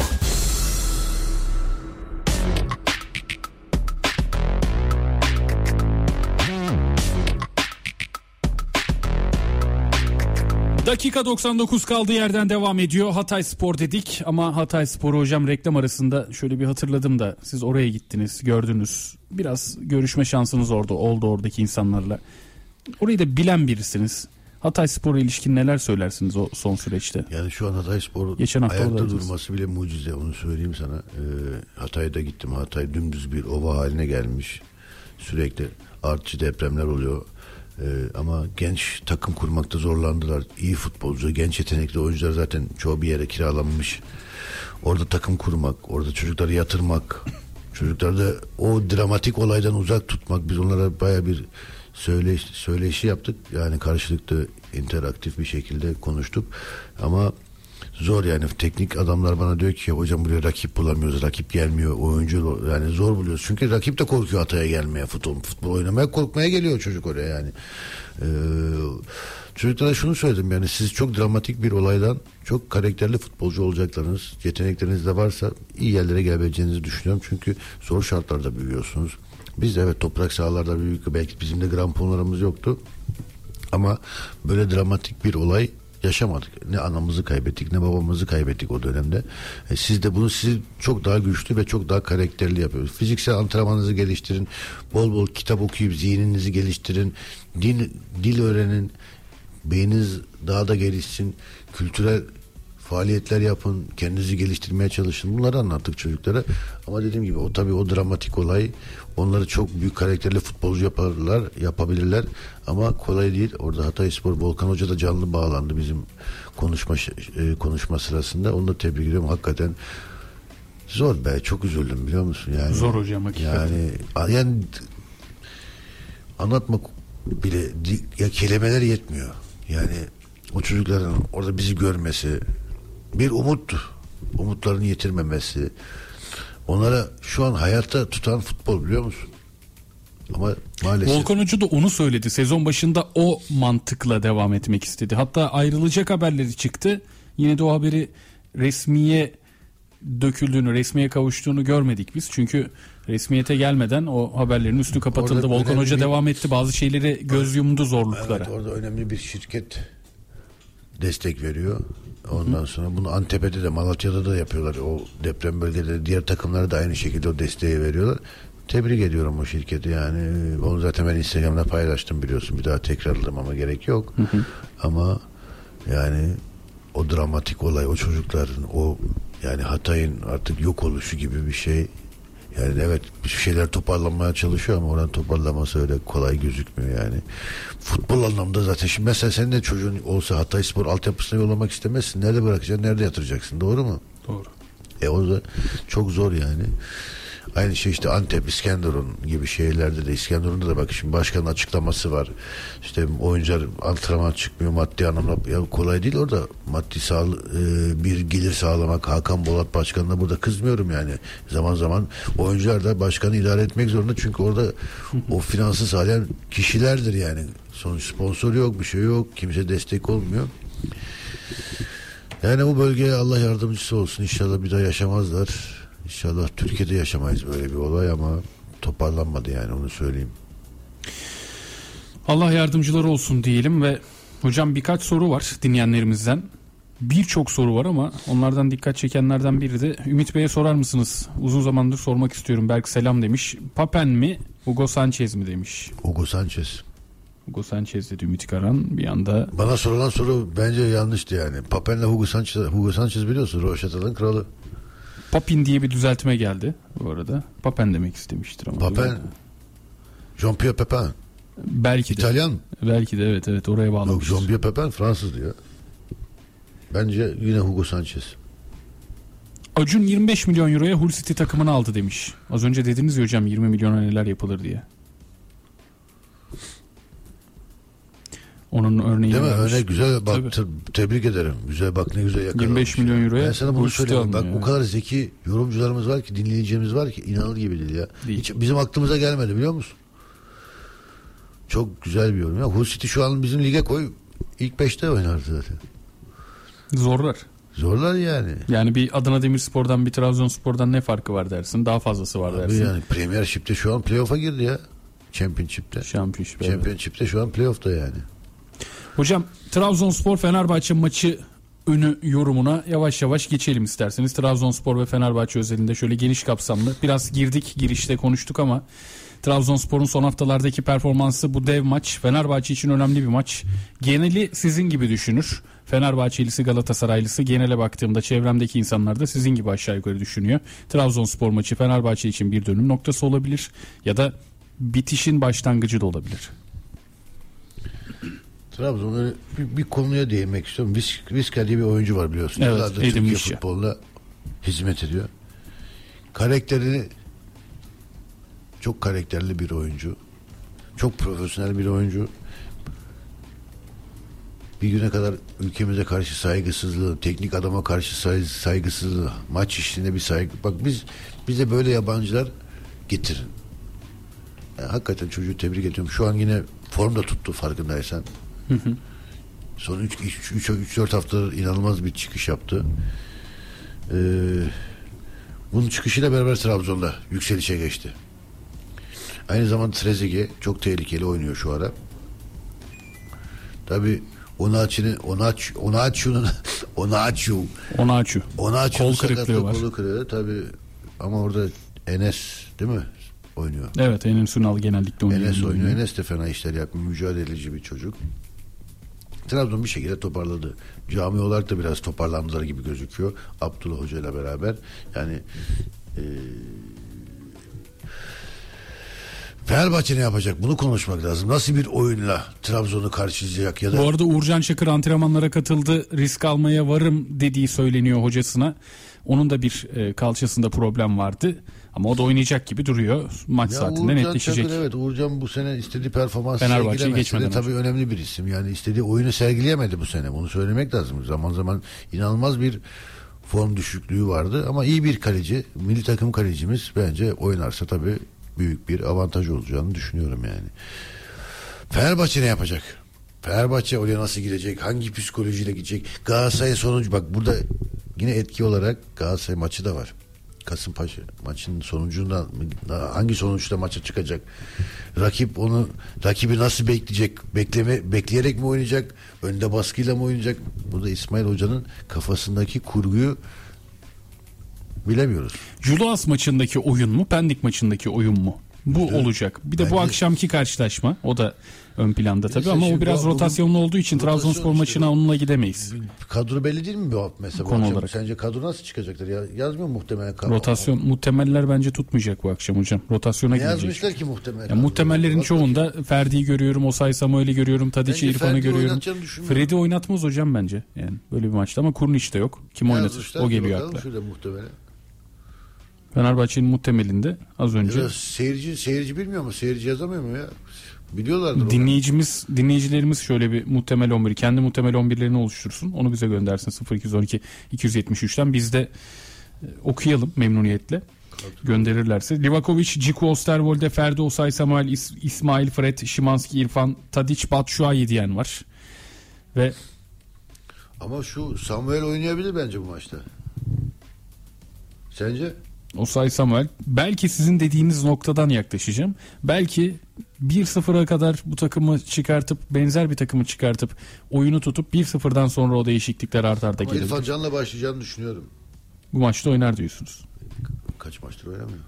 Dakika doksan dokuz kaldığı yerden devam ediyor. Hatay Spor dedik ama Hatay Spor'u hocam reklam arasında şöyle bir hatırladım da siz oraya gittiniz, gördünüz. Biraz görüşme şansınız orada oldu oradaki insanlarla. Orayı da bilen birisiniz. Hatay Spor'a ilişkin neler söylersiniz o son süreçte? Yani şu an Hatay Spor'un Geçen hafta ayakta oradayız. durması bile mucize, onu söyleyeyim sana. Ee, Hatay'da gittim. Hatay dümdüz bir ova haline gelmiş. Sürekli artçı depremler oluyor. Ee, ama genç takım kurmakta zorlandılar. İyi futbolcu, genç yetenekli oyuncular zaten çoğu bir yere kiralanmış. Orada takım kurmak, orada çocukları yatırmak, çocukları da o dramatik olaydan uzak tutmak. Biz onlara baya bir söyleş, söyleşi yaptık. Yani karşılıklı interaktif bir şekilde konuştuk. Ama zor yani, teknik adamlar bana diyor ki hocam buraya rakip bulamıyoruz, rakip gelmiyor, oyuncu yani zor buluyoruz. Çünkü rakip de korkuyor Hatay'a gelmeye, futbol, futbol oynamaya korkmaya geliyor çocuk oraya yani. Ee, çocuklara şunu söyledim, yani siz çok dramatik bir olaydan çok karakterli futbolcu olacaklarınız, yetenekleriniz de varsa iyi yerlere gelebileceğinizi düşünüyorum. Çünkü zor şartlarda büyüyorsunuz. Biz de evet toprak sahalarda büyük, belki bizim de gramponlarımız yoktu. Ama böyle dramatik bir olay yaşamadık. Ne anamızı kaybettik ne babamızı kaybettik o dönemde. E siz de bunu siz çok daha güçlü ve çok daha karakterli yapıyorsunuz. Fiziksel antrenmanınızı geliştirin. Bol bol kitap okuyup zihninizi geliştirin. Dil, dil öğrenin. Beyniniz daha da gelişsin. Kültürel faaliyetler yapın. Kendinizi geliştirmeye çalışın. Bunları anlattık çocuklara. Ama dediğim gibi o tabii o dramatik olay onları çok büyük karakterli futbolcu yaparlar, yapabilirler. Ama kolay değil. Orada Hatayspor, Volkan Hoca da canlı bağlandı bizim konuşma e, konuşma sırasında. Onu da tebrik ediyorum. Hakikaten zor be. Çok üzüldüm biliyor musun? Yani, Zor hocam hakikaten. Yani, yani anlatmak bile ya kelimeler yetmiyor. Yani o çocukların orada bizi görmesi bir umut, umutlarını yitirmemesi, onlara şu an hayatta tutan futbol biliyor musun? Ama maalesef. Volkan Hoca da onu söyledi. Sezon başında o mantıkla devam etmek istedi. Hatta ayrılacak haberleri çıktı. Yine de o haberi resmiye döküldüğünü, resmiye kavuştuğunu görmedik biz. Çünkü resmiyete gelmeden o haberlerin üstü kapatıldı. Orada Volkan Hoca bir... devam etti. Bazı şeyleri göz yumdu, zorluklara. Evet, orada önemli bir şirket destek veriyor. Ondan Hı. sonra bunu Antep'te de, Malatya'da da yapıyorlar. O deprem bölgeleri, diğer takımlara da aynı şekilde o desteği veriyorlar. Tebrik ediyorum o şirketi yani. Onu zaten ben Instagram'da paylaştım biliyorsun. Bir daha tekrarlamama gerek yok. Hı hı. Ama yani o dramatik olay, o çocukların o yani Hatay'ın artık yok oluşu gibi bir şey. Yani evet bir şeyler toparlanmaya çalışıyor ama oranın toparlaması öyle kolay gözükmüyor yani. Futbol anlamda zaten şimdi mesela senin de çocuğun olsa Hatayspor altyapısına yollamak istemezsin. Nerede bırakacaksın, nerede yatıracaksın, doğru mu? Doğru. E o da çok zor yani. Aynı şey işte Antep, İskenderun gibi şehirlerde de, İskenderun'da da bak şimdi başkanın açıklaması var. İşte oyuncular antrenman çıkmıyor maddi anlamda. Ya kolay değil orada maddi sağ, e, bir gelir sağlamak. Hakan Bolat başkanına burada kızmıyorum yani. Zaman zaman oyuncular da başkanı idare etmek zorunda. Çünkü orada o finansı sağlayan kişilerdir yani. Sonuç sponsor yok, bir şey yok. Kimse destek olmuyor. Yani bu bölgeye Allah yardımcısı olsun. İnşallah bir daha yaşamazlar. İnşallah Türkiye'de yaşamayız böyle bir olay ama toparlanmadı yani, onu söyleyeyim. Allah yardımcıları olsun diyelim ve hocam birkaç soru var dinleyenlerimizden. Birçok soru var ama onlardan dikkat çekenlerden biri de Ümit Bey'e sorar mısınız? Uzun zamandır sormak istiyorum. Berk selam demiş. Papen mi Hugo Sanchez mi demiş. Hugo Sanchez. Hugo Sanchez dedi Ümit Karan bir anda. Bana sorulan soru bence yanlıştı yani. Papen'le Hugo Sanchez, Hugo Sanchez biliyorsun Roşata'nın kralı. Papin diye bir düzeltme geldi bu arada. Papen demek istemiştir ama. Papen. Jean-Pierre Papin. Belki de. İtalyan. Belki de evet evet oraya bağlamıştır. Yok, Jean-Pierre Papin Fransız diyor. Bence yine Hugo Sanchez. Acun yirmi beş milyon euroya Hull City takımını aldı demiş. Az önce dediniz ya hocam yirmi milyona neler yapılır diye. Onun örneği değil mi? varmış. Örnek güzel bak, te- tebrik ederim. Güzel bak, ne güzel yakalamış. yirmi beş milyon euroya. Ben sana bunu söyleyeyim. Bak ya. o kadar zeki yorumcularımız var ki, dinleyeceğimiz var ki inanılır gibi değil ya. Değil. Hiç bizim aklımıza gelmedi biliyor musun? Çok güzel bir yorum ya. Hull City şu an bizim lige koy ilk beşte oynardı zaten. Zorlar. Zorlar yani. Yani bir Adana Demirspor'dan bir Trabzonspor'dan ne farkı var dersin? Daha fazlası var Abi dersin. yani Premiership'te şu an playoff'a girdi ya. Championship'te. Championship, Championship'te evet. Şu an playoff'ta yani. Hocam Trabzonspor Fenerbahçe maçı önü yorumuna yavaş yavaş geçelim isterseniz. Trabzonspor ve Fenerbahçe özelinde şöyle geniş kapsamlı. Biraz girdik, girişte konuştuk ama Trabzonspor'un son haftalardaki performansı, bu dev maç Fenerbahçe için önemli bir maç. Geneli sizin gibi düşünür. Fenerbahçelisi, Galatasaraylısı, genele baktığımda çevremdeki insanlar da sizin gibi aşağı yukarı düşünüyor. Trabzonspor maçı Fenerbahçe için bir dönüm noktası olabilir ya da bitişin başlangıcı da olabilir. Trabzon'da bir, bir konuya değinmek istiyorum. Vis, Vizca diye bir oyuncu var biliyorsun. Evet, Yıllardır Türkiye edinmiş futboluna hizmet ediyor. Karakterini, çok karakterli bir oyuncu. Çok profesyonel bir oyuncu. Bir güne kadar ülkemize karşı saygısızlığı, teknik adama karşı say, saygısızlığı, maç işine bir saygı. Bak biz bize böyle yabancılar getirin. Yani hakikaten çocuğu tebrik ediyorum. Şu an yine formda tuttu farkındaysan. Hı hı. Son üç dört haftadır inanılmaz bir çıkış yaptı. Ee, bunun çıkışıyla beraber Trabzon'da yükselişe geçti. Aynı zamanda Trezeguet çok tehlikeli oynuyor şu ara. Tabii Onaçu'nun Onaç Onaçu'nun Onaçu Onaçu Onaçu'nun kol kırıklığı var. Kolu kırığı tabii ama orada Enes değil mi oynuyor? Evet, Enes Ünal genellikle oynuyor. Enes oynuyor. Enes de fena işler yapmıyor. Mücadeleci bir çocuk. Trabzon bir şekilde toparladı. Cami olarak da biraz toparlandılar gibi gözüküyor. Abdullah Hoca ile beraber. Yani eee Fenerbahçe ne yapacak? Bunu konuşmak lazım. Nasıl bir oyunla Trabzon'u karşılayacak ya da... Bu arada Uğurcan Çakır antrenmanlara katıldı. Risk almaya varım dediği söyleniyor hocasına. Onun da bir e, kalçasında problem vardı. Ama o da oynayacak gibi duruyor. Maç ya saatinde Uğurcan netleşecek. Çakır, evet, Uğurcan bu sene istediği performansı Fenerbahçe'ye geçmeden tabii önce. Önemli bir isim. Yani istediği oyunu sergileyemedi bu sene. Bunu söylemek lazım. Zaman zaman inanılmaz bir form düşüklüğü vardı. Ama iyi bir kaleci. Milli takım kalecimiz bence oynarsa tabii büyük bir avantaj olacağını düşünüyorum yani. Fenerbahçe ne yapacak? Fenerbahçe oraya nasıl girecek? Hangi psikolojiyle gidecek? Galatasaray sonucu, bak burada yine etki olarak Galatasaray maçı da var. Kasımpaşa maçının sonucundan hangi sonuçta maça çıkacak? Rakip onu rakibi nasıl bekleyecek? Bekleme bekleyerek mi oynayacak? Önde baskıyla mı oynayacak? Burada İsmail Hoca'nın kafasındaki kurguyu bilemiyoruz. Julas maçındaki oyun mu, Pendik maçındaki oyun mu? Bu evet. olacak. Bir de bence... bu akşamki karşılaşma, o da ön planda tabii ama o biraz bu, rotasyonlu olduğu için Trabzonspor işte, maçına onunla gidemeyiz. Kadro belli değil mi bu mesela? Konu bu olarak. Sence kadro nasıl çıkacaktır? Ya, yazmıyor muhtemelen. Kadro. Rotasyon, muhtemeller bence tutmayacak bu akşam hocam. Rotasyona ne gidecek. yazmışlar ki muhtemelen? Yani muhtemellerin çoğunda Ferdi'yi görüyorum, Osay Samuel'i görüyorum, Tadic'i, İrfan'ı görüyorum. Fred'i oynatmaz hocam bence. Yani böyle bir maçta ama Kurniç de yok. Kim oynatır? O geliyor akla. Fenerbahçe'nin muhtemelinde az önce. Ya seyirci seyirci bilmiyor mu? Seyirci yazamıyor mu ya? Biliyorlardır. Dinleyicimiz, onu. dinleyicilerimiz şöyle bir muhtemel on biri, kendi muhtemel on birlerini oluştursun. Onu bize göndersin sıfır iki on iki iki yetmiş üçten. Biz de okuyalım memnuniyetle. Gönderirlerse. Livakovic, Ciku, Osterwolde, Ferdi, Osay, Samuel, İs- İsmail, Fred, Şimanski, İrfan, Tadic, Batshuayi diyen var. Ve ama şu Samuel oynayabilir bence bu maçta. Sence? Osay, Samuel. Belki sizin dediğiniz noktadan yaklaşacağım. Belki bir sıfıra kadar bu takımı çıkartıp benzer bir takımı çıkartıp oyunu tutup bir sıfırdan sonra o değişiklikler art arda gelir. İrfan Can'la başlayacağını düşünüyorum. Bu maçta oynar diyorsunuz. Kaç maçtır oynamıyor.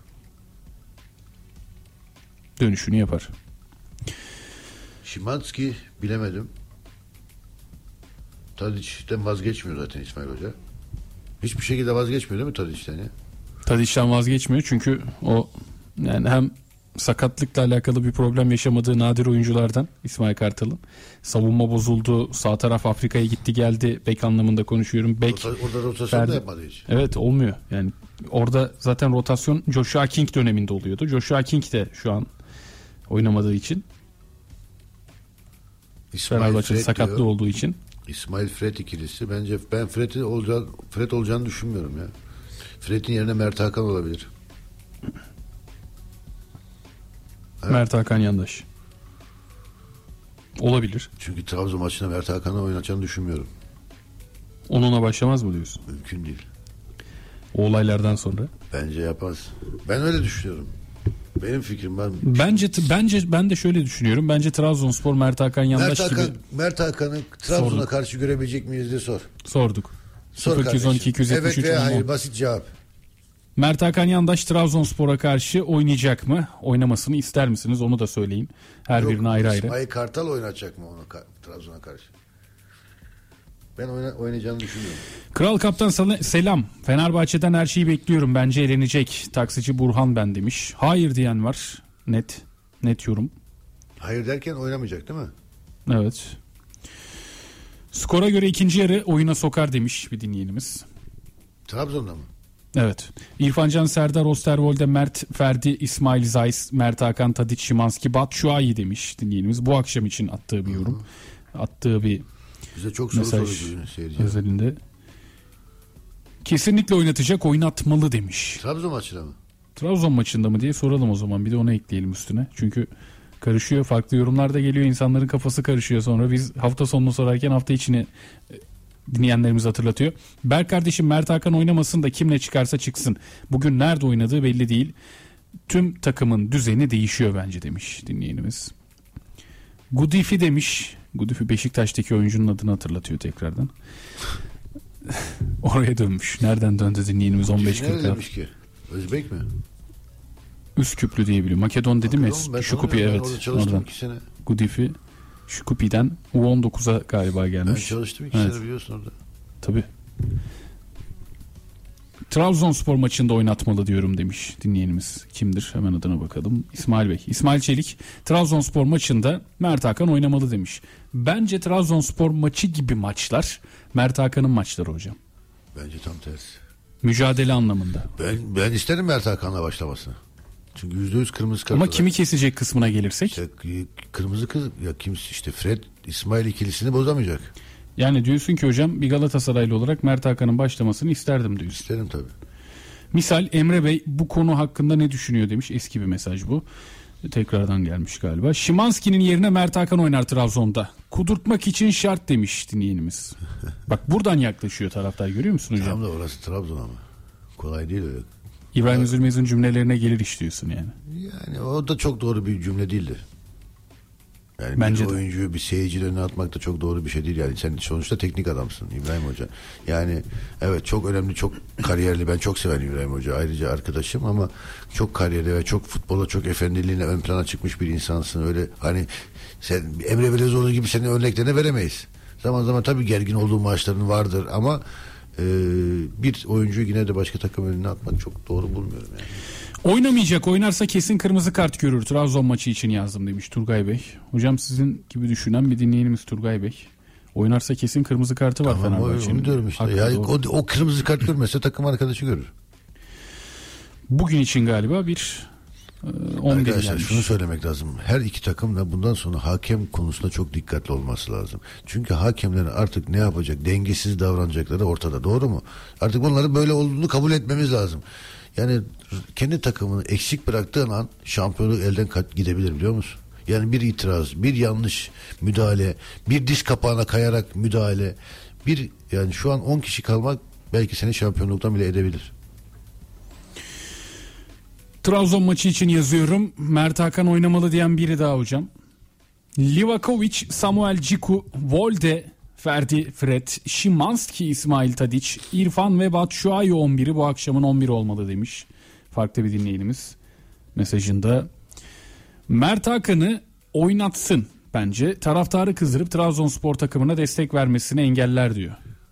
Dönüşünü yapar. Şimanski bilemedim. Tadic'ten vazgeçmiyor zaten İsmail Hoca. Hiçbir şekilde vazgeçmiyor değil mi Tadic'ten ya? Tadic'ten vazgeçmiyor çünkü o yani hem sakatlıkla alakalı bir problem yaşamadığı nadir oyunculardan İsmail Kartal'ın. Savunma bozuldu. Sağ taraf Afrika'ya gitti geldi. Bek anlamında konuşuyorum. Bek, Rota, orada rotasyon Ferdi, da yapmadı hiç. Evet olmuyor. Yani orada zaten rotasyon Joshua King döneminde oluyordu. Joshua King de şu an oynamadığı için. Fenerbahçe'nin sakatlı diyor, olduğu için. İsmail Fred ikilisi. Bence ben Fred'i olacağı, Fred olacağını düşünmüyorum ya. Fred'in yerine Mert Hakan olabilir. Evet. Mert Hakan yandaş. Olabilir. Çünkü Trabzon maçında Mert Hakan'ı oynatacağını düşünmüyorum. Onunla başlamaz mı diyorsun? Mümkün değil. O olaylardan sonra. Bence yapmaz. Ben öyle düşünüyorum. Benim fikrim var. Bence bence ben de şöyle düşünüyorum. Bence Trabzonspor Mert Hakan yandaş Mert Hakan, gibi. Mert Hakan'ı Trabzon'a karşı görebilecek miyiz diye sor. Sorduk. Sor sıfır iki on iki iki yetmiş üç Evet veya hayır, basit cevap. Mert Hakan yandaş Trabzonspor'a karşı oynayacak mı? Oynamasını ister misiniz? Onu da söyleyin. Her Yok, birine ayrı ayrı. İsmail Kartal oynatacak mı onu Trabzon'a karşı? Ben oyna, oynayacağını düşünüyorum. Kral Kaptan sana selam. Fenerbahçe'den her şeyi bekliyorum. Bence elenecek. Taksici Burhan ben demiş. Hayır diyen var. Net. Net yorum. Hayır derken oynamayacak değil mi? Evet. Skora göre ikinci yarı oyuna sokar demiş bir dinleyenimiz. Trabzon'da mı? Evet. İrfan Can, Serdar, Osterwolde, Mert, Ferdi, İsmail Zayis, Mert Hakan, Tadic, Şimanski, Batshuayi demiş dinleyenimiz. Bu akşam için attığı bir yorum. Hı-hı. Attığı bir bize çok soru soruyor seyirci. Özelinde. Kesinlikle oynatacak, oynatmalı demiş. Trabzon maçında mı? Trabzon maçında mı diye soralım o zaman. Bir de onu ekleyelim üstüne. Çünkü karışıyor. Farklı yorumlar da geliyor. İnsanların kafası karışıyor sonra. Biz hafta sonunu sorarken hafta içini dinleyenlerimiz hatırlatıyor. Berk kardeşim Mert Hakan oynamasın da kimle çıkarsa çıksın. Bugün nerede oynadığı belli değil. Tüm takımın düzeni değişiyor bence demiş dinleyenimiz. Gudifi demiş. Gudifi Beşiktaş'taki oyuncunun adını hatırlatıyor tekrardan. Oraya dönmüş. Nereden döndü dinleyenimiz on beş kırk. Nerede ki? Özbek mi? Üsküplü diye biliyorum. Makedon dedim ya. Şukupi evet. Oradan. Gudifi Şukupi'den U on dokuza galiba gelmiş. Ben çalıştım iki evet. sene biliyorsun orada. Tabii. Trabzonspor maçında oynatmalı diyorum demiş dinleyenimiz. Kimdir? Hemen adına bakalım. İsmail Bey. İsmail Çelik. Trabzonspor maçında Mert Hakan oynamalı demiş. Bence Trabzonspor maçı gibi maçlar Mert Hakan'ın maçları hocam. Bence tam tersi. Mücadele anlamında. Ben ben isterim Mert Hakan'la başlamasını. Çünkü yüzde yüz kırmızı kart. Ama kimi kesecek kısmına gelirsek? İşte, kırmızı kız ya kimse işte Fred İsmail ikilisini bozamayacak. Yani diyorsun ki hocam bir Galatasaraylı olarak Mert Hakan'ın başlamasını isterdim diyorsun. İsterim tabii. Misal Emre Bey bu konu hakkında ne düşünüyor demiş. Eski bir mesaj bu. Tekrardan gelmiş galiba. Şimanski'nin yerine Mert Hakan oynar Trabzon'da. Kudurtmak için şart demiş dinleyenimiz. Bak buradan yaklaşıyor taraftar, görüyor musun hocam? Tam da orası Trabzon ama. Kolay değil öyle. İbrahim Üzülmez'in cümlelerine gelir iş diyorsun yani. Yani o da çok doğru bir cümle değildi. Yani bence bir oyuncuyu de. Bir seyircinin önüne atmak da çok doğru bir şey değil yani. Sen sonuçta teknik adamsın İbrahim Hoca. Yani evet çok önemli, çok kariyerli. Ben çok severim İbrahim Hoca. Ayrıca arkadaşım ama çok kariyerli ve çok futbola, çok efendiliğine ön plana çıkmış bir insansın. Öyle hani sen Emre Belezoğlu gibi senin örneklerine veremeyiz. Zaman zaman tabii gergin olduğu maçların vardır ama e, bir oyuncuyu yine de başka takım önüne atmak çok doğru bulmuyorum yani. Oynamayacak, oynarsa kesin kırmızı kart görür. Trabzon maçı için yazdım demiş Turgay Bey. Hocam sizin gibi düşünen bir dinleyenimiz Turgay Bey. Oynarsa kesin kırmızı kartı var tamam, Fenerbahçe'nin. Onu diyorum işte. Ya, o, o kırmızı kart görmezse takım arkadaşı görür. Bugün için galiba bir on bir Arkadaşlar gelmiş. şunu söylemek lazım. Her iki takım da bundan sonra hakem konusunda çok dikkatli olması lazım. Çünkü hakemlerin artık ne yapacak, dengesiz davranacakları ortada. Doğru mu? Artık bunları böyle olduğunu kabul etmemiz lazım. Yani kendi takımını eksik bıraktığın an şampiyonluk elden gidebilir, biliyor musun? Yani bir itiraz, bir yanlış müdahale, bir diz kapağına kayarak müdahale, bir yani şu an on kişi kalmak belki seni şampiyonluktan bile edebilir. Trabzon maçı için yazıyorum. Mert Hakan oynamalı diyen biri daha hocam. Livakovic, Samuel Ciku, Volde, Ferdi Fred, Şimanski, İsmail Tadic, İrfan ve Batshuayi on biri bu akşamın on biri olmalı demiş. Farklı bir dinleyenimiz mesajında. Mert Hakan'ı oynatsın bence. Taraftarı kızdırıp Trabzonspor takımına destek vermesini engeller diyor.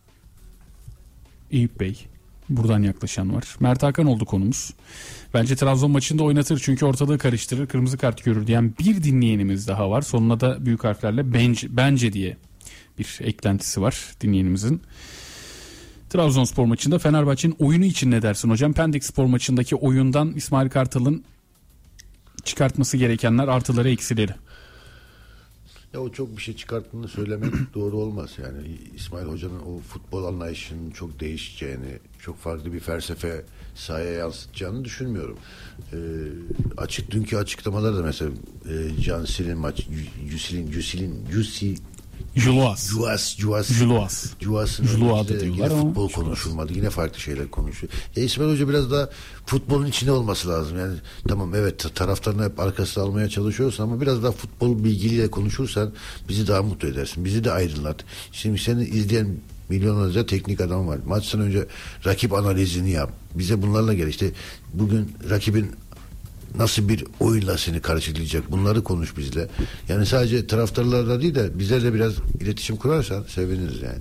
Eyüp Bey. Buradan yaklaşan var. Mert Hakan oldu konumuz. Bence Trabzon maçında oynatır çünkü ortalığı karıştırır, kırmızı kart görür diyen bir dinleyenimiz daha var. Sonuna da büyük harflerle bence, bence diye bir eklentisi var dinleyenimizin. Trabzonspor maçında Fenerbahçe'nin oyunu için ne dersin hocam? Pendik Spor maçındaki oyundan İsmail Kartal'ın çıkartması gerekenler, artıları, eksileri. Ya o çok bir şey çıkarttığını söylemek doğru olmaz. Yani İsmail Hoca'nın o futbol anlayışının çok değişeceğini, çok farklı bir felsefe sahaya yansıtacağını düşünmüyorum. Ee, açık dünkü açıklamalarda mesela e, Cansil'in maç, Yüsil'in, Yüsil'in, Yüsi Julas. Juas, Juas. Julas. Juas'ın Juluas da yine diyorlar ama futbol konuşulmadı. Yine farklı şeyler konuşuyor. E İsmail Hoca biraz daha futbolun içinde olması lazım. Yani tamam, evet, taraftarını hep arkasına almaya çalışıyorsun ama biraz daha futbol bilgiliyle konuşursan bizi daha mutlu edersin. Bizi de aydınlat. Şimdi seni izleyen milyonlarca teknik adam var. Maçtan önce rakip analizini yap. Bize bunlarla gel. İşte bugün rakibin nasıl bir oyunla seni karşılayacak, bunları konuş bizle. Yani sadece taraftarlarla değil de bizlerle biraz iletişim kurarsan seviniriz yani.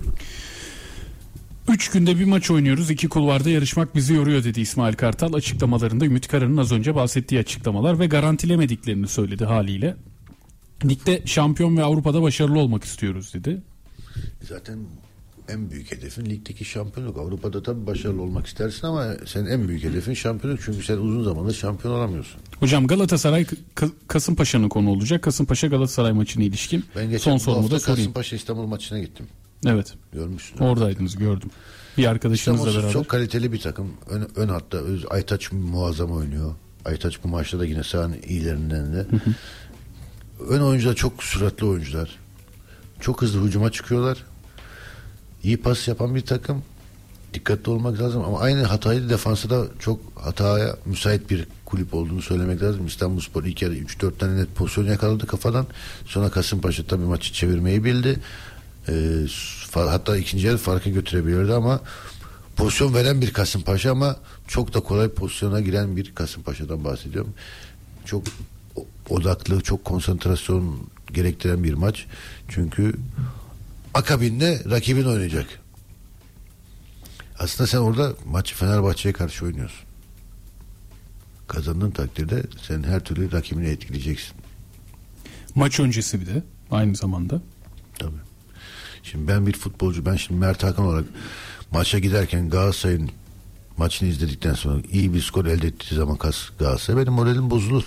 Üç günde bir maç oynuyoruz. İki kulvarda yarışmak bizi yoruyor dedi İsmail Kartal. Açıklamalarında Ümit Karan'ın az önce bahsettiği açıklamalar ve garantilemediklerini söyledi haliyle. Ligde şampiyon ve Avrupa'da başarılı olmak istiyoruz dedi. Zaten en büyük hedefin ligdeki şampiyonluk. Avrupa'da tabii başarılı olmak istersin ama senin en büyük hedefin şampiyonluk. Çünkü sen uzun zamandır şampiyon olamıyorsun. Hocam Galatasaray K- Kasımpaşa'nın konu olacak. Kasımpaşa Galatasaray maçına ilişkin ben geçen son sorumu da sorayım. Kasımpaşa İstanbul maçına gittim. Evet. Görmüşsün. Oradaydınız, gördüm. Bir arkadaşınızla İstanbul beraber. çok kaliteli bir takım. Ön, ön hatta Aytaç muazzam oynuyor. Aytaç bu maçta da yine sahanın iyilerinden de. Hı hı. Ön oyuncular çok süratli oyuncular. Çok hızlı hücuma çıkıyorlar. İyi pas yapan bir takım. Dikkatli olmak lazım ama aynı hatayı defansı da çok hataya müsait bir kulüp olduğunu söylemek lazım. İstanbulspor ilk yarı üç dört tane net pozisyon yakaladı kafadan. Sonra Kasımpaşa tabii maçı çevirmeyi bildi. Ee, hatta ikinci yarı farkı götürebilirdi ama pozisyon veren bir Kasımpaşa ama çok da kolay pozisyona giren bir Kasımpaşa'dan bahsediyorum. Çok odaklı, çok konsantrasyon gerektiren bir maç. Çünkü akabinde rakibin oynayacak. Aslında sen orada maçı Fenerbahçe'ye karşı oynuyorsun. Kazandığın takdirde sen her türlü rakibini etkileyeceksin. Maç öncesi bir de aynı zamanda. Tabii. Şimdi ben bir futbolcu, ben şimdi Mert Hakan olarak maça giderken Galatasaray'ın maçını izledikten sonra iyi bir skor elde ettiği zaman Galatasaray benim moralim bozulur.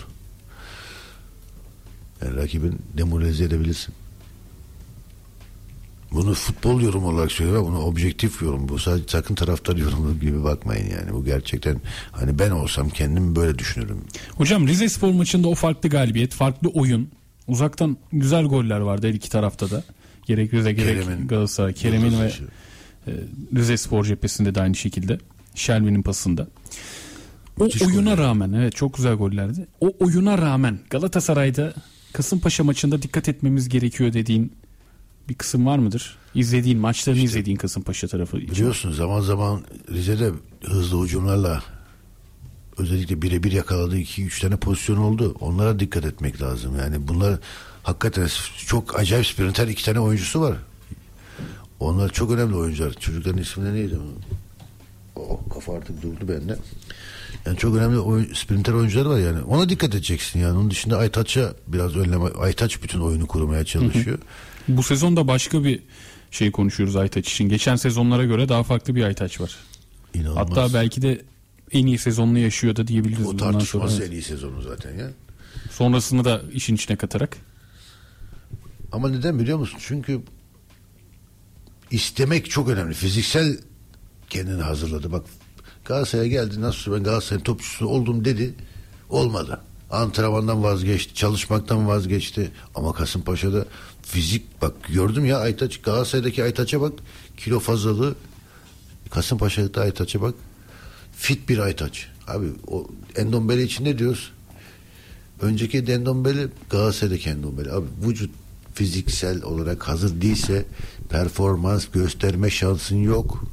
Yani rakibin demoralize edebilirsin. Bunu futbol yorum olarak söylüyorum. Bunu objektif yorum. Bu sadece takım taraftar yorumu gibi bakmayın yani. Bu gerçekten hani ben olsam kendim böyle düşünürüm. Hocam Rizespor maçında o farklı galibiyet, farklı oyun. Uzaktan güzel goller vardı her iki tarafta da. Gerek Rize gerek Kerem'in, Galatasaray. Kerem'in ve e, Rizespor cephesinde de aynı şekilde. Şelvi'nin pasında. O Müthiş oyuna goller. rağmen evet çok güzel gollerdi. O oyuna rağmen Galatasaray'da Kasımpaşa maçında dikkat etmemiz gerekiyor dediğin bir kısım var mıdır? İzlediğin maçlarını işte, izlediğin Kasımpaşa tarafı için. Biliyorsun zaman zaman Rize'de hızlı hücumlarla özellikle birebir yakaladığı iki üç tane pozisyon oldu. Onlara dikkat etmek lazım. Yani bunlar hakikaten çok acayip sprinter iki tane oyuncusu var. Onlar çok önemli oyuncular. Çocukların isimleri neydi? Oh, kafa artık durdu bende. Yani çok önemli oyun, sprinter oyuncular var yani. Ona dikkat edeceksin yani. Onun dışında Aytaç'a biraz önleme. Aytaç bütün oyunu kurmaya çalışıyor. Hı hı. Bu sezon da başka bir şey konuşuyoruz Aytaç için. Geçen sezonlara göre daha farklı bir Aytaç var. İnanılmaz. Hatta belki de en iyi sezonunu yaşıyor da diyebiliriz. O tartışması en iyi sezonu zaten ya. Sonrasını da işin içine katarak. Ama neden biliyor musun? Çünkü istemek çok önemli. Fiziksel kendini hazırladı. Bak Galatasaray'a geldi. Nasıl ben Galatasaray'ın topçusu oldum dedi. Olmadı. Antrenmandan vazgeçti. Çalışmaktan vazgeçti. Ama Kasımpaşa'da fizik bak gördüm ya Aytaç. Galatasaray'daki Aytaç'a bak. Kilo fazlalığı. Kasımpaşa'da Aytaç'a bak. Fit bir Aytaç. Abi o Endombele için ne diyoruz? Önceki Endombele Galatasaray'daki Endombele. Abi vücut fiziksel olarak hazır değilse performans gösterme şansın yok.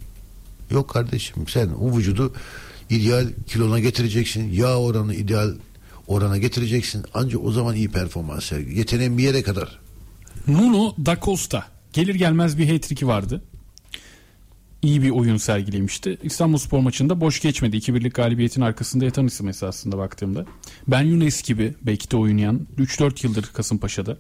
Yok kardeşim. Sen o vücudu ideal kilona getireceksin. Yağ oranı ideal orana getireceksin. Ancak o zaman iyi performans sergi. Yeteneğin bir yere kadar. Nuno da Costa gelir gelmez bir hat-trick'i vardı. İyi bir oyun sergilemişti. İstanbulspor maçında boş geçmedi. iki birlik galibiyetin arkasında yatan isim esasında baktığımda. Ben Younes gibi belki de oynayan üç dört yıldır Kasımpaşa'da.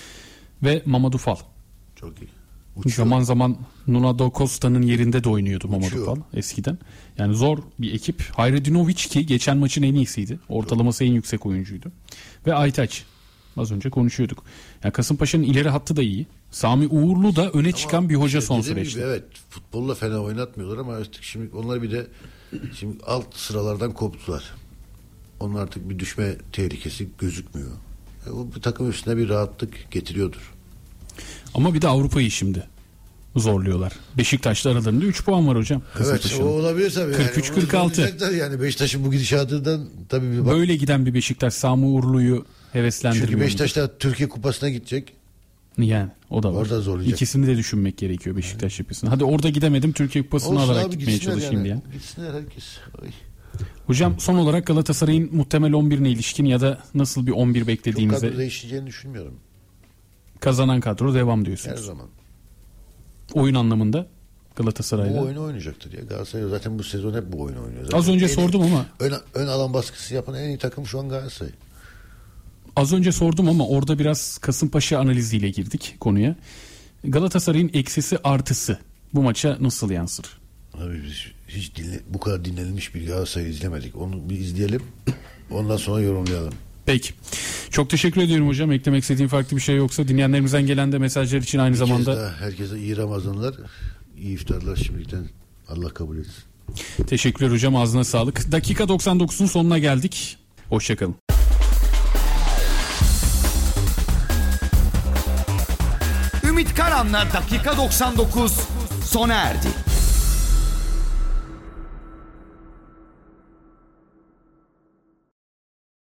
Ve Mamadou Fall. Çok iyi. Uçuyor. Zaman zaman Nuno da Costa'nın yerinde de oynuyordu Mamadou Fall eskiden. Yani zor bir ekip. Hayredinovic ki geçen maçın en iyisiydi. Ortalaması en yüksek oyuncuydu. Ve Aytaç. Az önce konuşuyorduk. Yani Kasımpaşa'nın ileri hattı da iyi. Sami Uğurlu da öne ama çıkan bir hoca son süreçte. Gibi, evet futbolla fena oynatmıyorlar ama artık şimdi onlar bir de şimdi alt sıralardan koptular. Onlar artık bir düşme tehlikesi gözükmüyor. E, o bu takım üstüne bir rahatlık getiriyordur. Ama bir de Avrupa'yı şimdi zorluyorlar. Beşiktaş'la aralarında üç puan var hocam. Evet o olabilir tabii. kırk üç kırk altı. Yani Beşiktaş'ın bu gidişatından tabii bir bak. Böyle giden bir Beşiktaş Sami Uğurlu'yu heveslendirmiyor. Çünkü Beşiktaş da Türkiye Kupası'na gidecek. Yani o da var. Orada zorlayacak. İkisini de düşünmek gerekiyor Beşiktaş yapısını. Hadi orada gidemedim Türkiye Kupası'nı olsun alarak abi, gitmeye çalışayım yani. diye. Gitsinler herkes. Ay. Hocam son olarak Galatasaray'ın muhtemel on birine ilişkin ya da nasıl bir on bir beklediğinize. Çok kadro değişeceğini düşünmüyorum. Kazanan kadro devam diyorsunuz. Her zaman. Oyun anlamında Galatasaray'da. Bu oyunu oynayacaktır ya. Galatasaray zaten bu sezon hep bu oyunu oynuyor. Zaten Az önce en sordum iyi, ama. Ön, ön alan baskısı yapan en iyi takım şu an Galatasaray. Az önce sordum ama orada biraz Kasımpaşa analiziyle girdik konuya. Galatasaray'ın eksisi artısı bu maça nasıl yansır? Abi biz hiç dinle, bu kadar dinlenilmiş bir Galatasaray'ı izlemedik. Onu bir izleyelim. Ondan sonra yorumlayalım. Peki. Çok teşekkür ediyorum hocam. Eklemek istediğim farklı bir şey yoksa dinleyenlerimizden gelen de mesajlar için aynı bir zamanda. Daha herkese iyi Ramazanlar, iyi iftarlar şimdiden. Allah kabul etsin. Teşekkürler hocam. Ağzına sağlık. Dakika doksan dokuzun sonuna geldik. Hoşçakalın. Ümit Karan'la Dakika doksan dokuz sona erdi.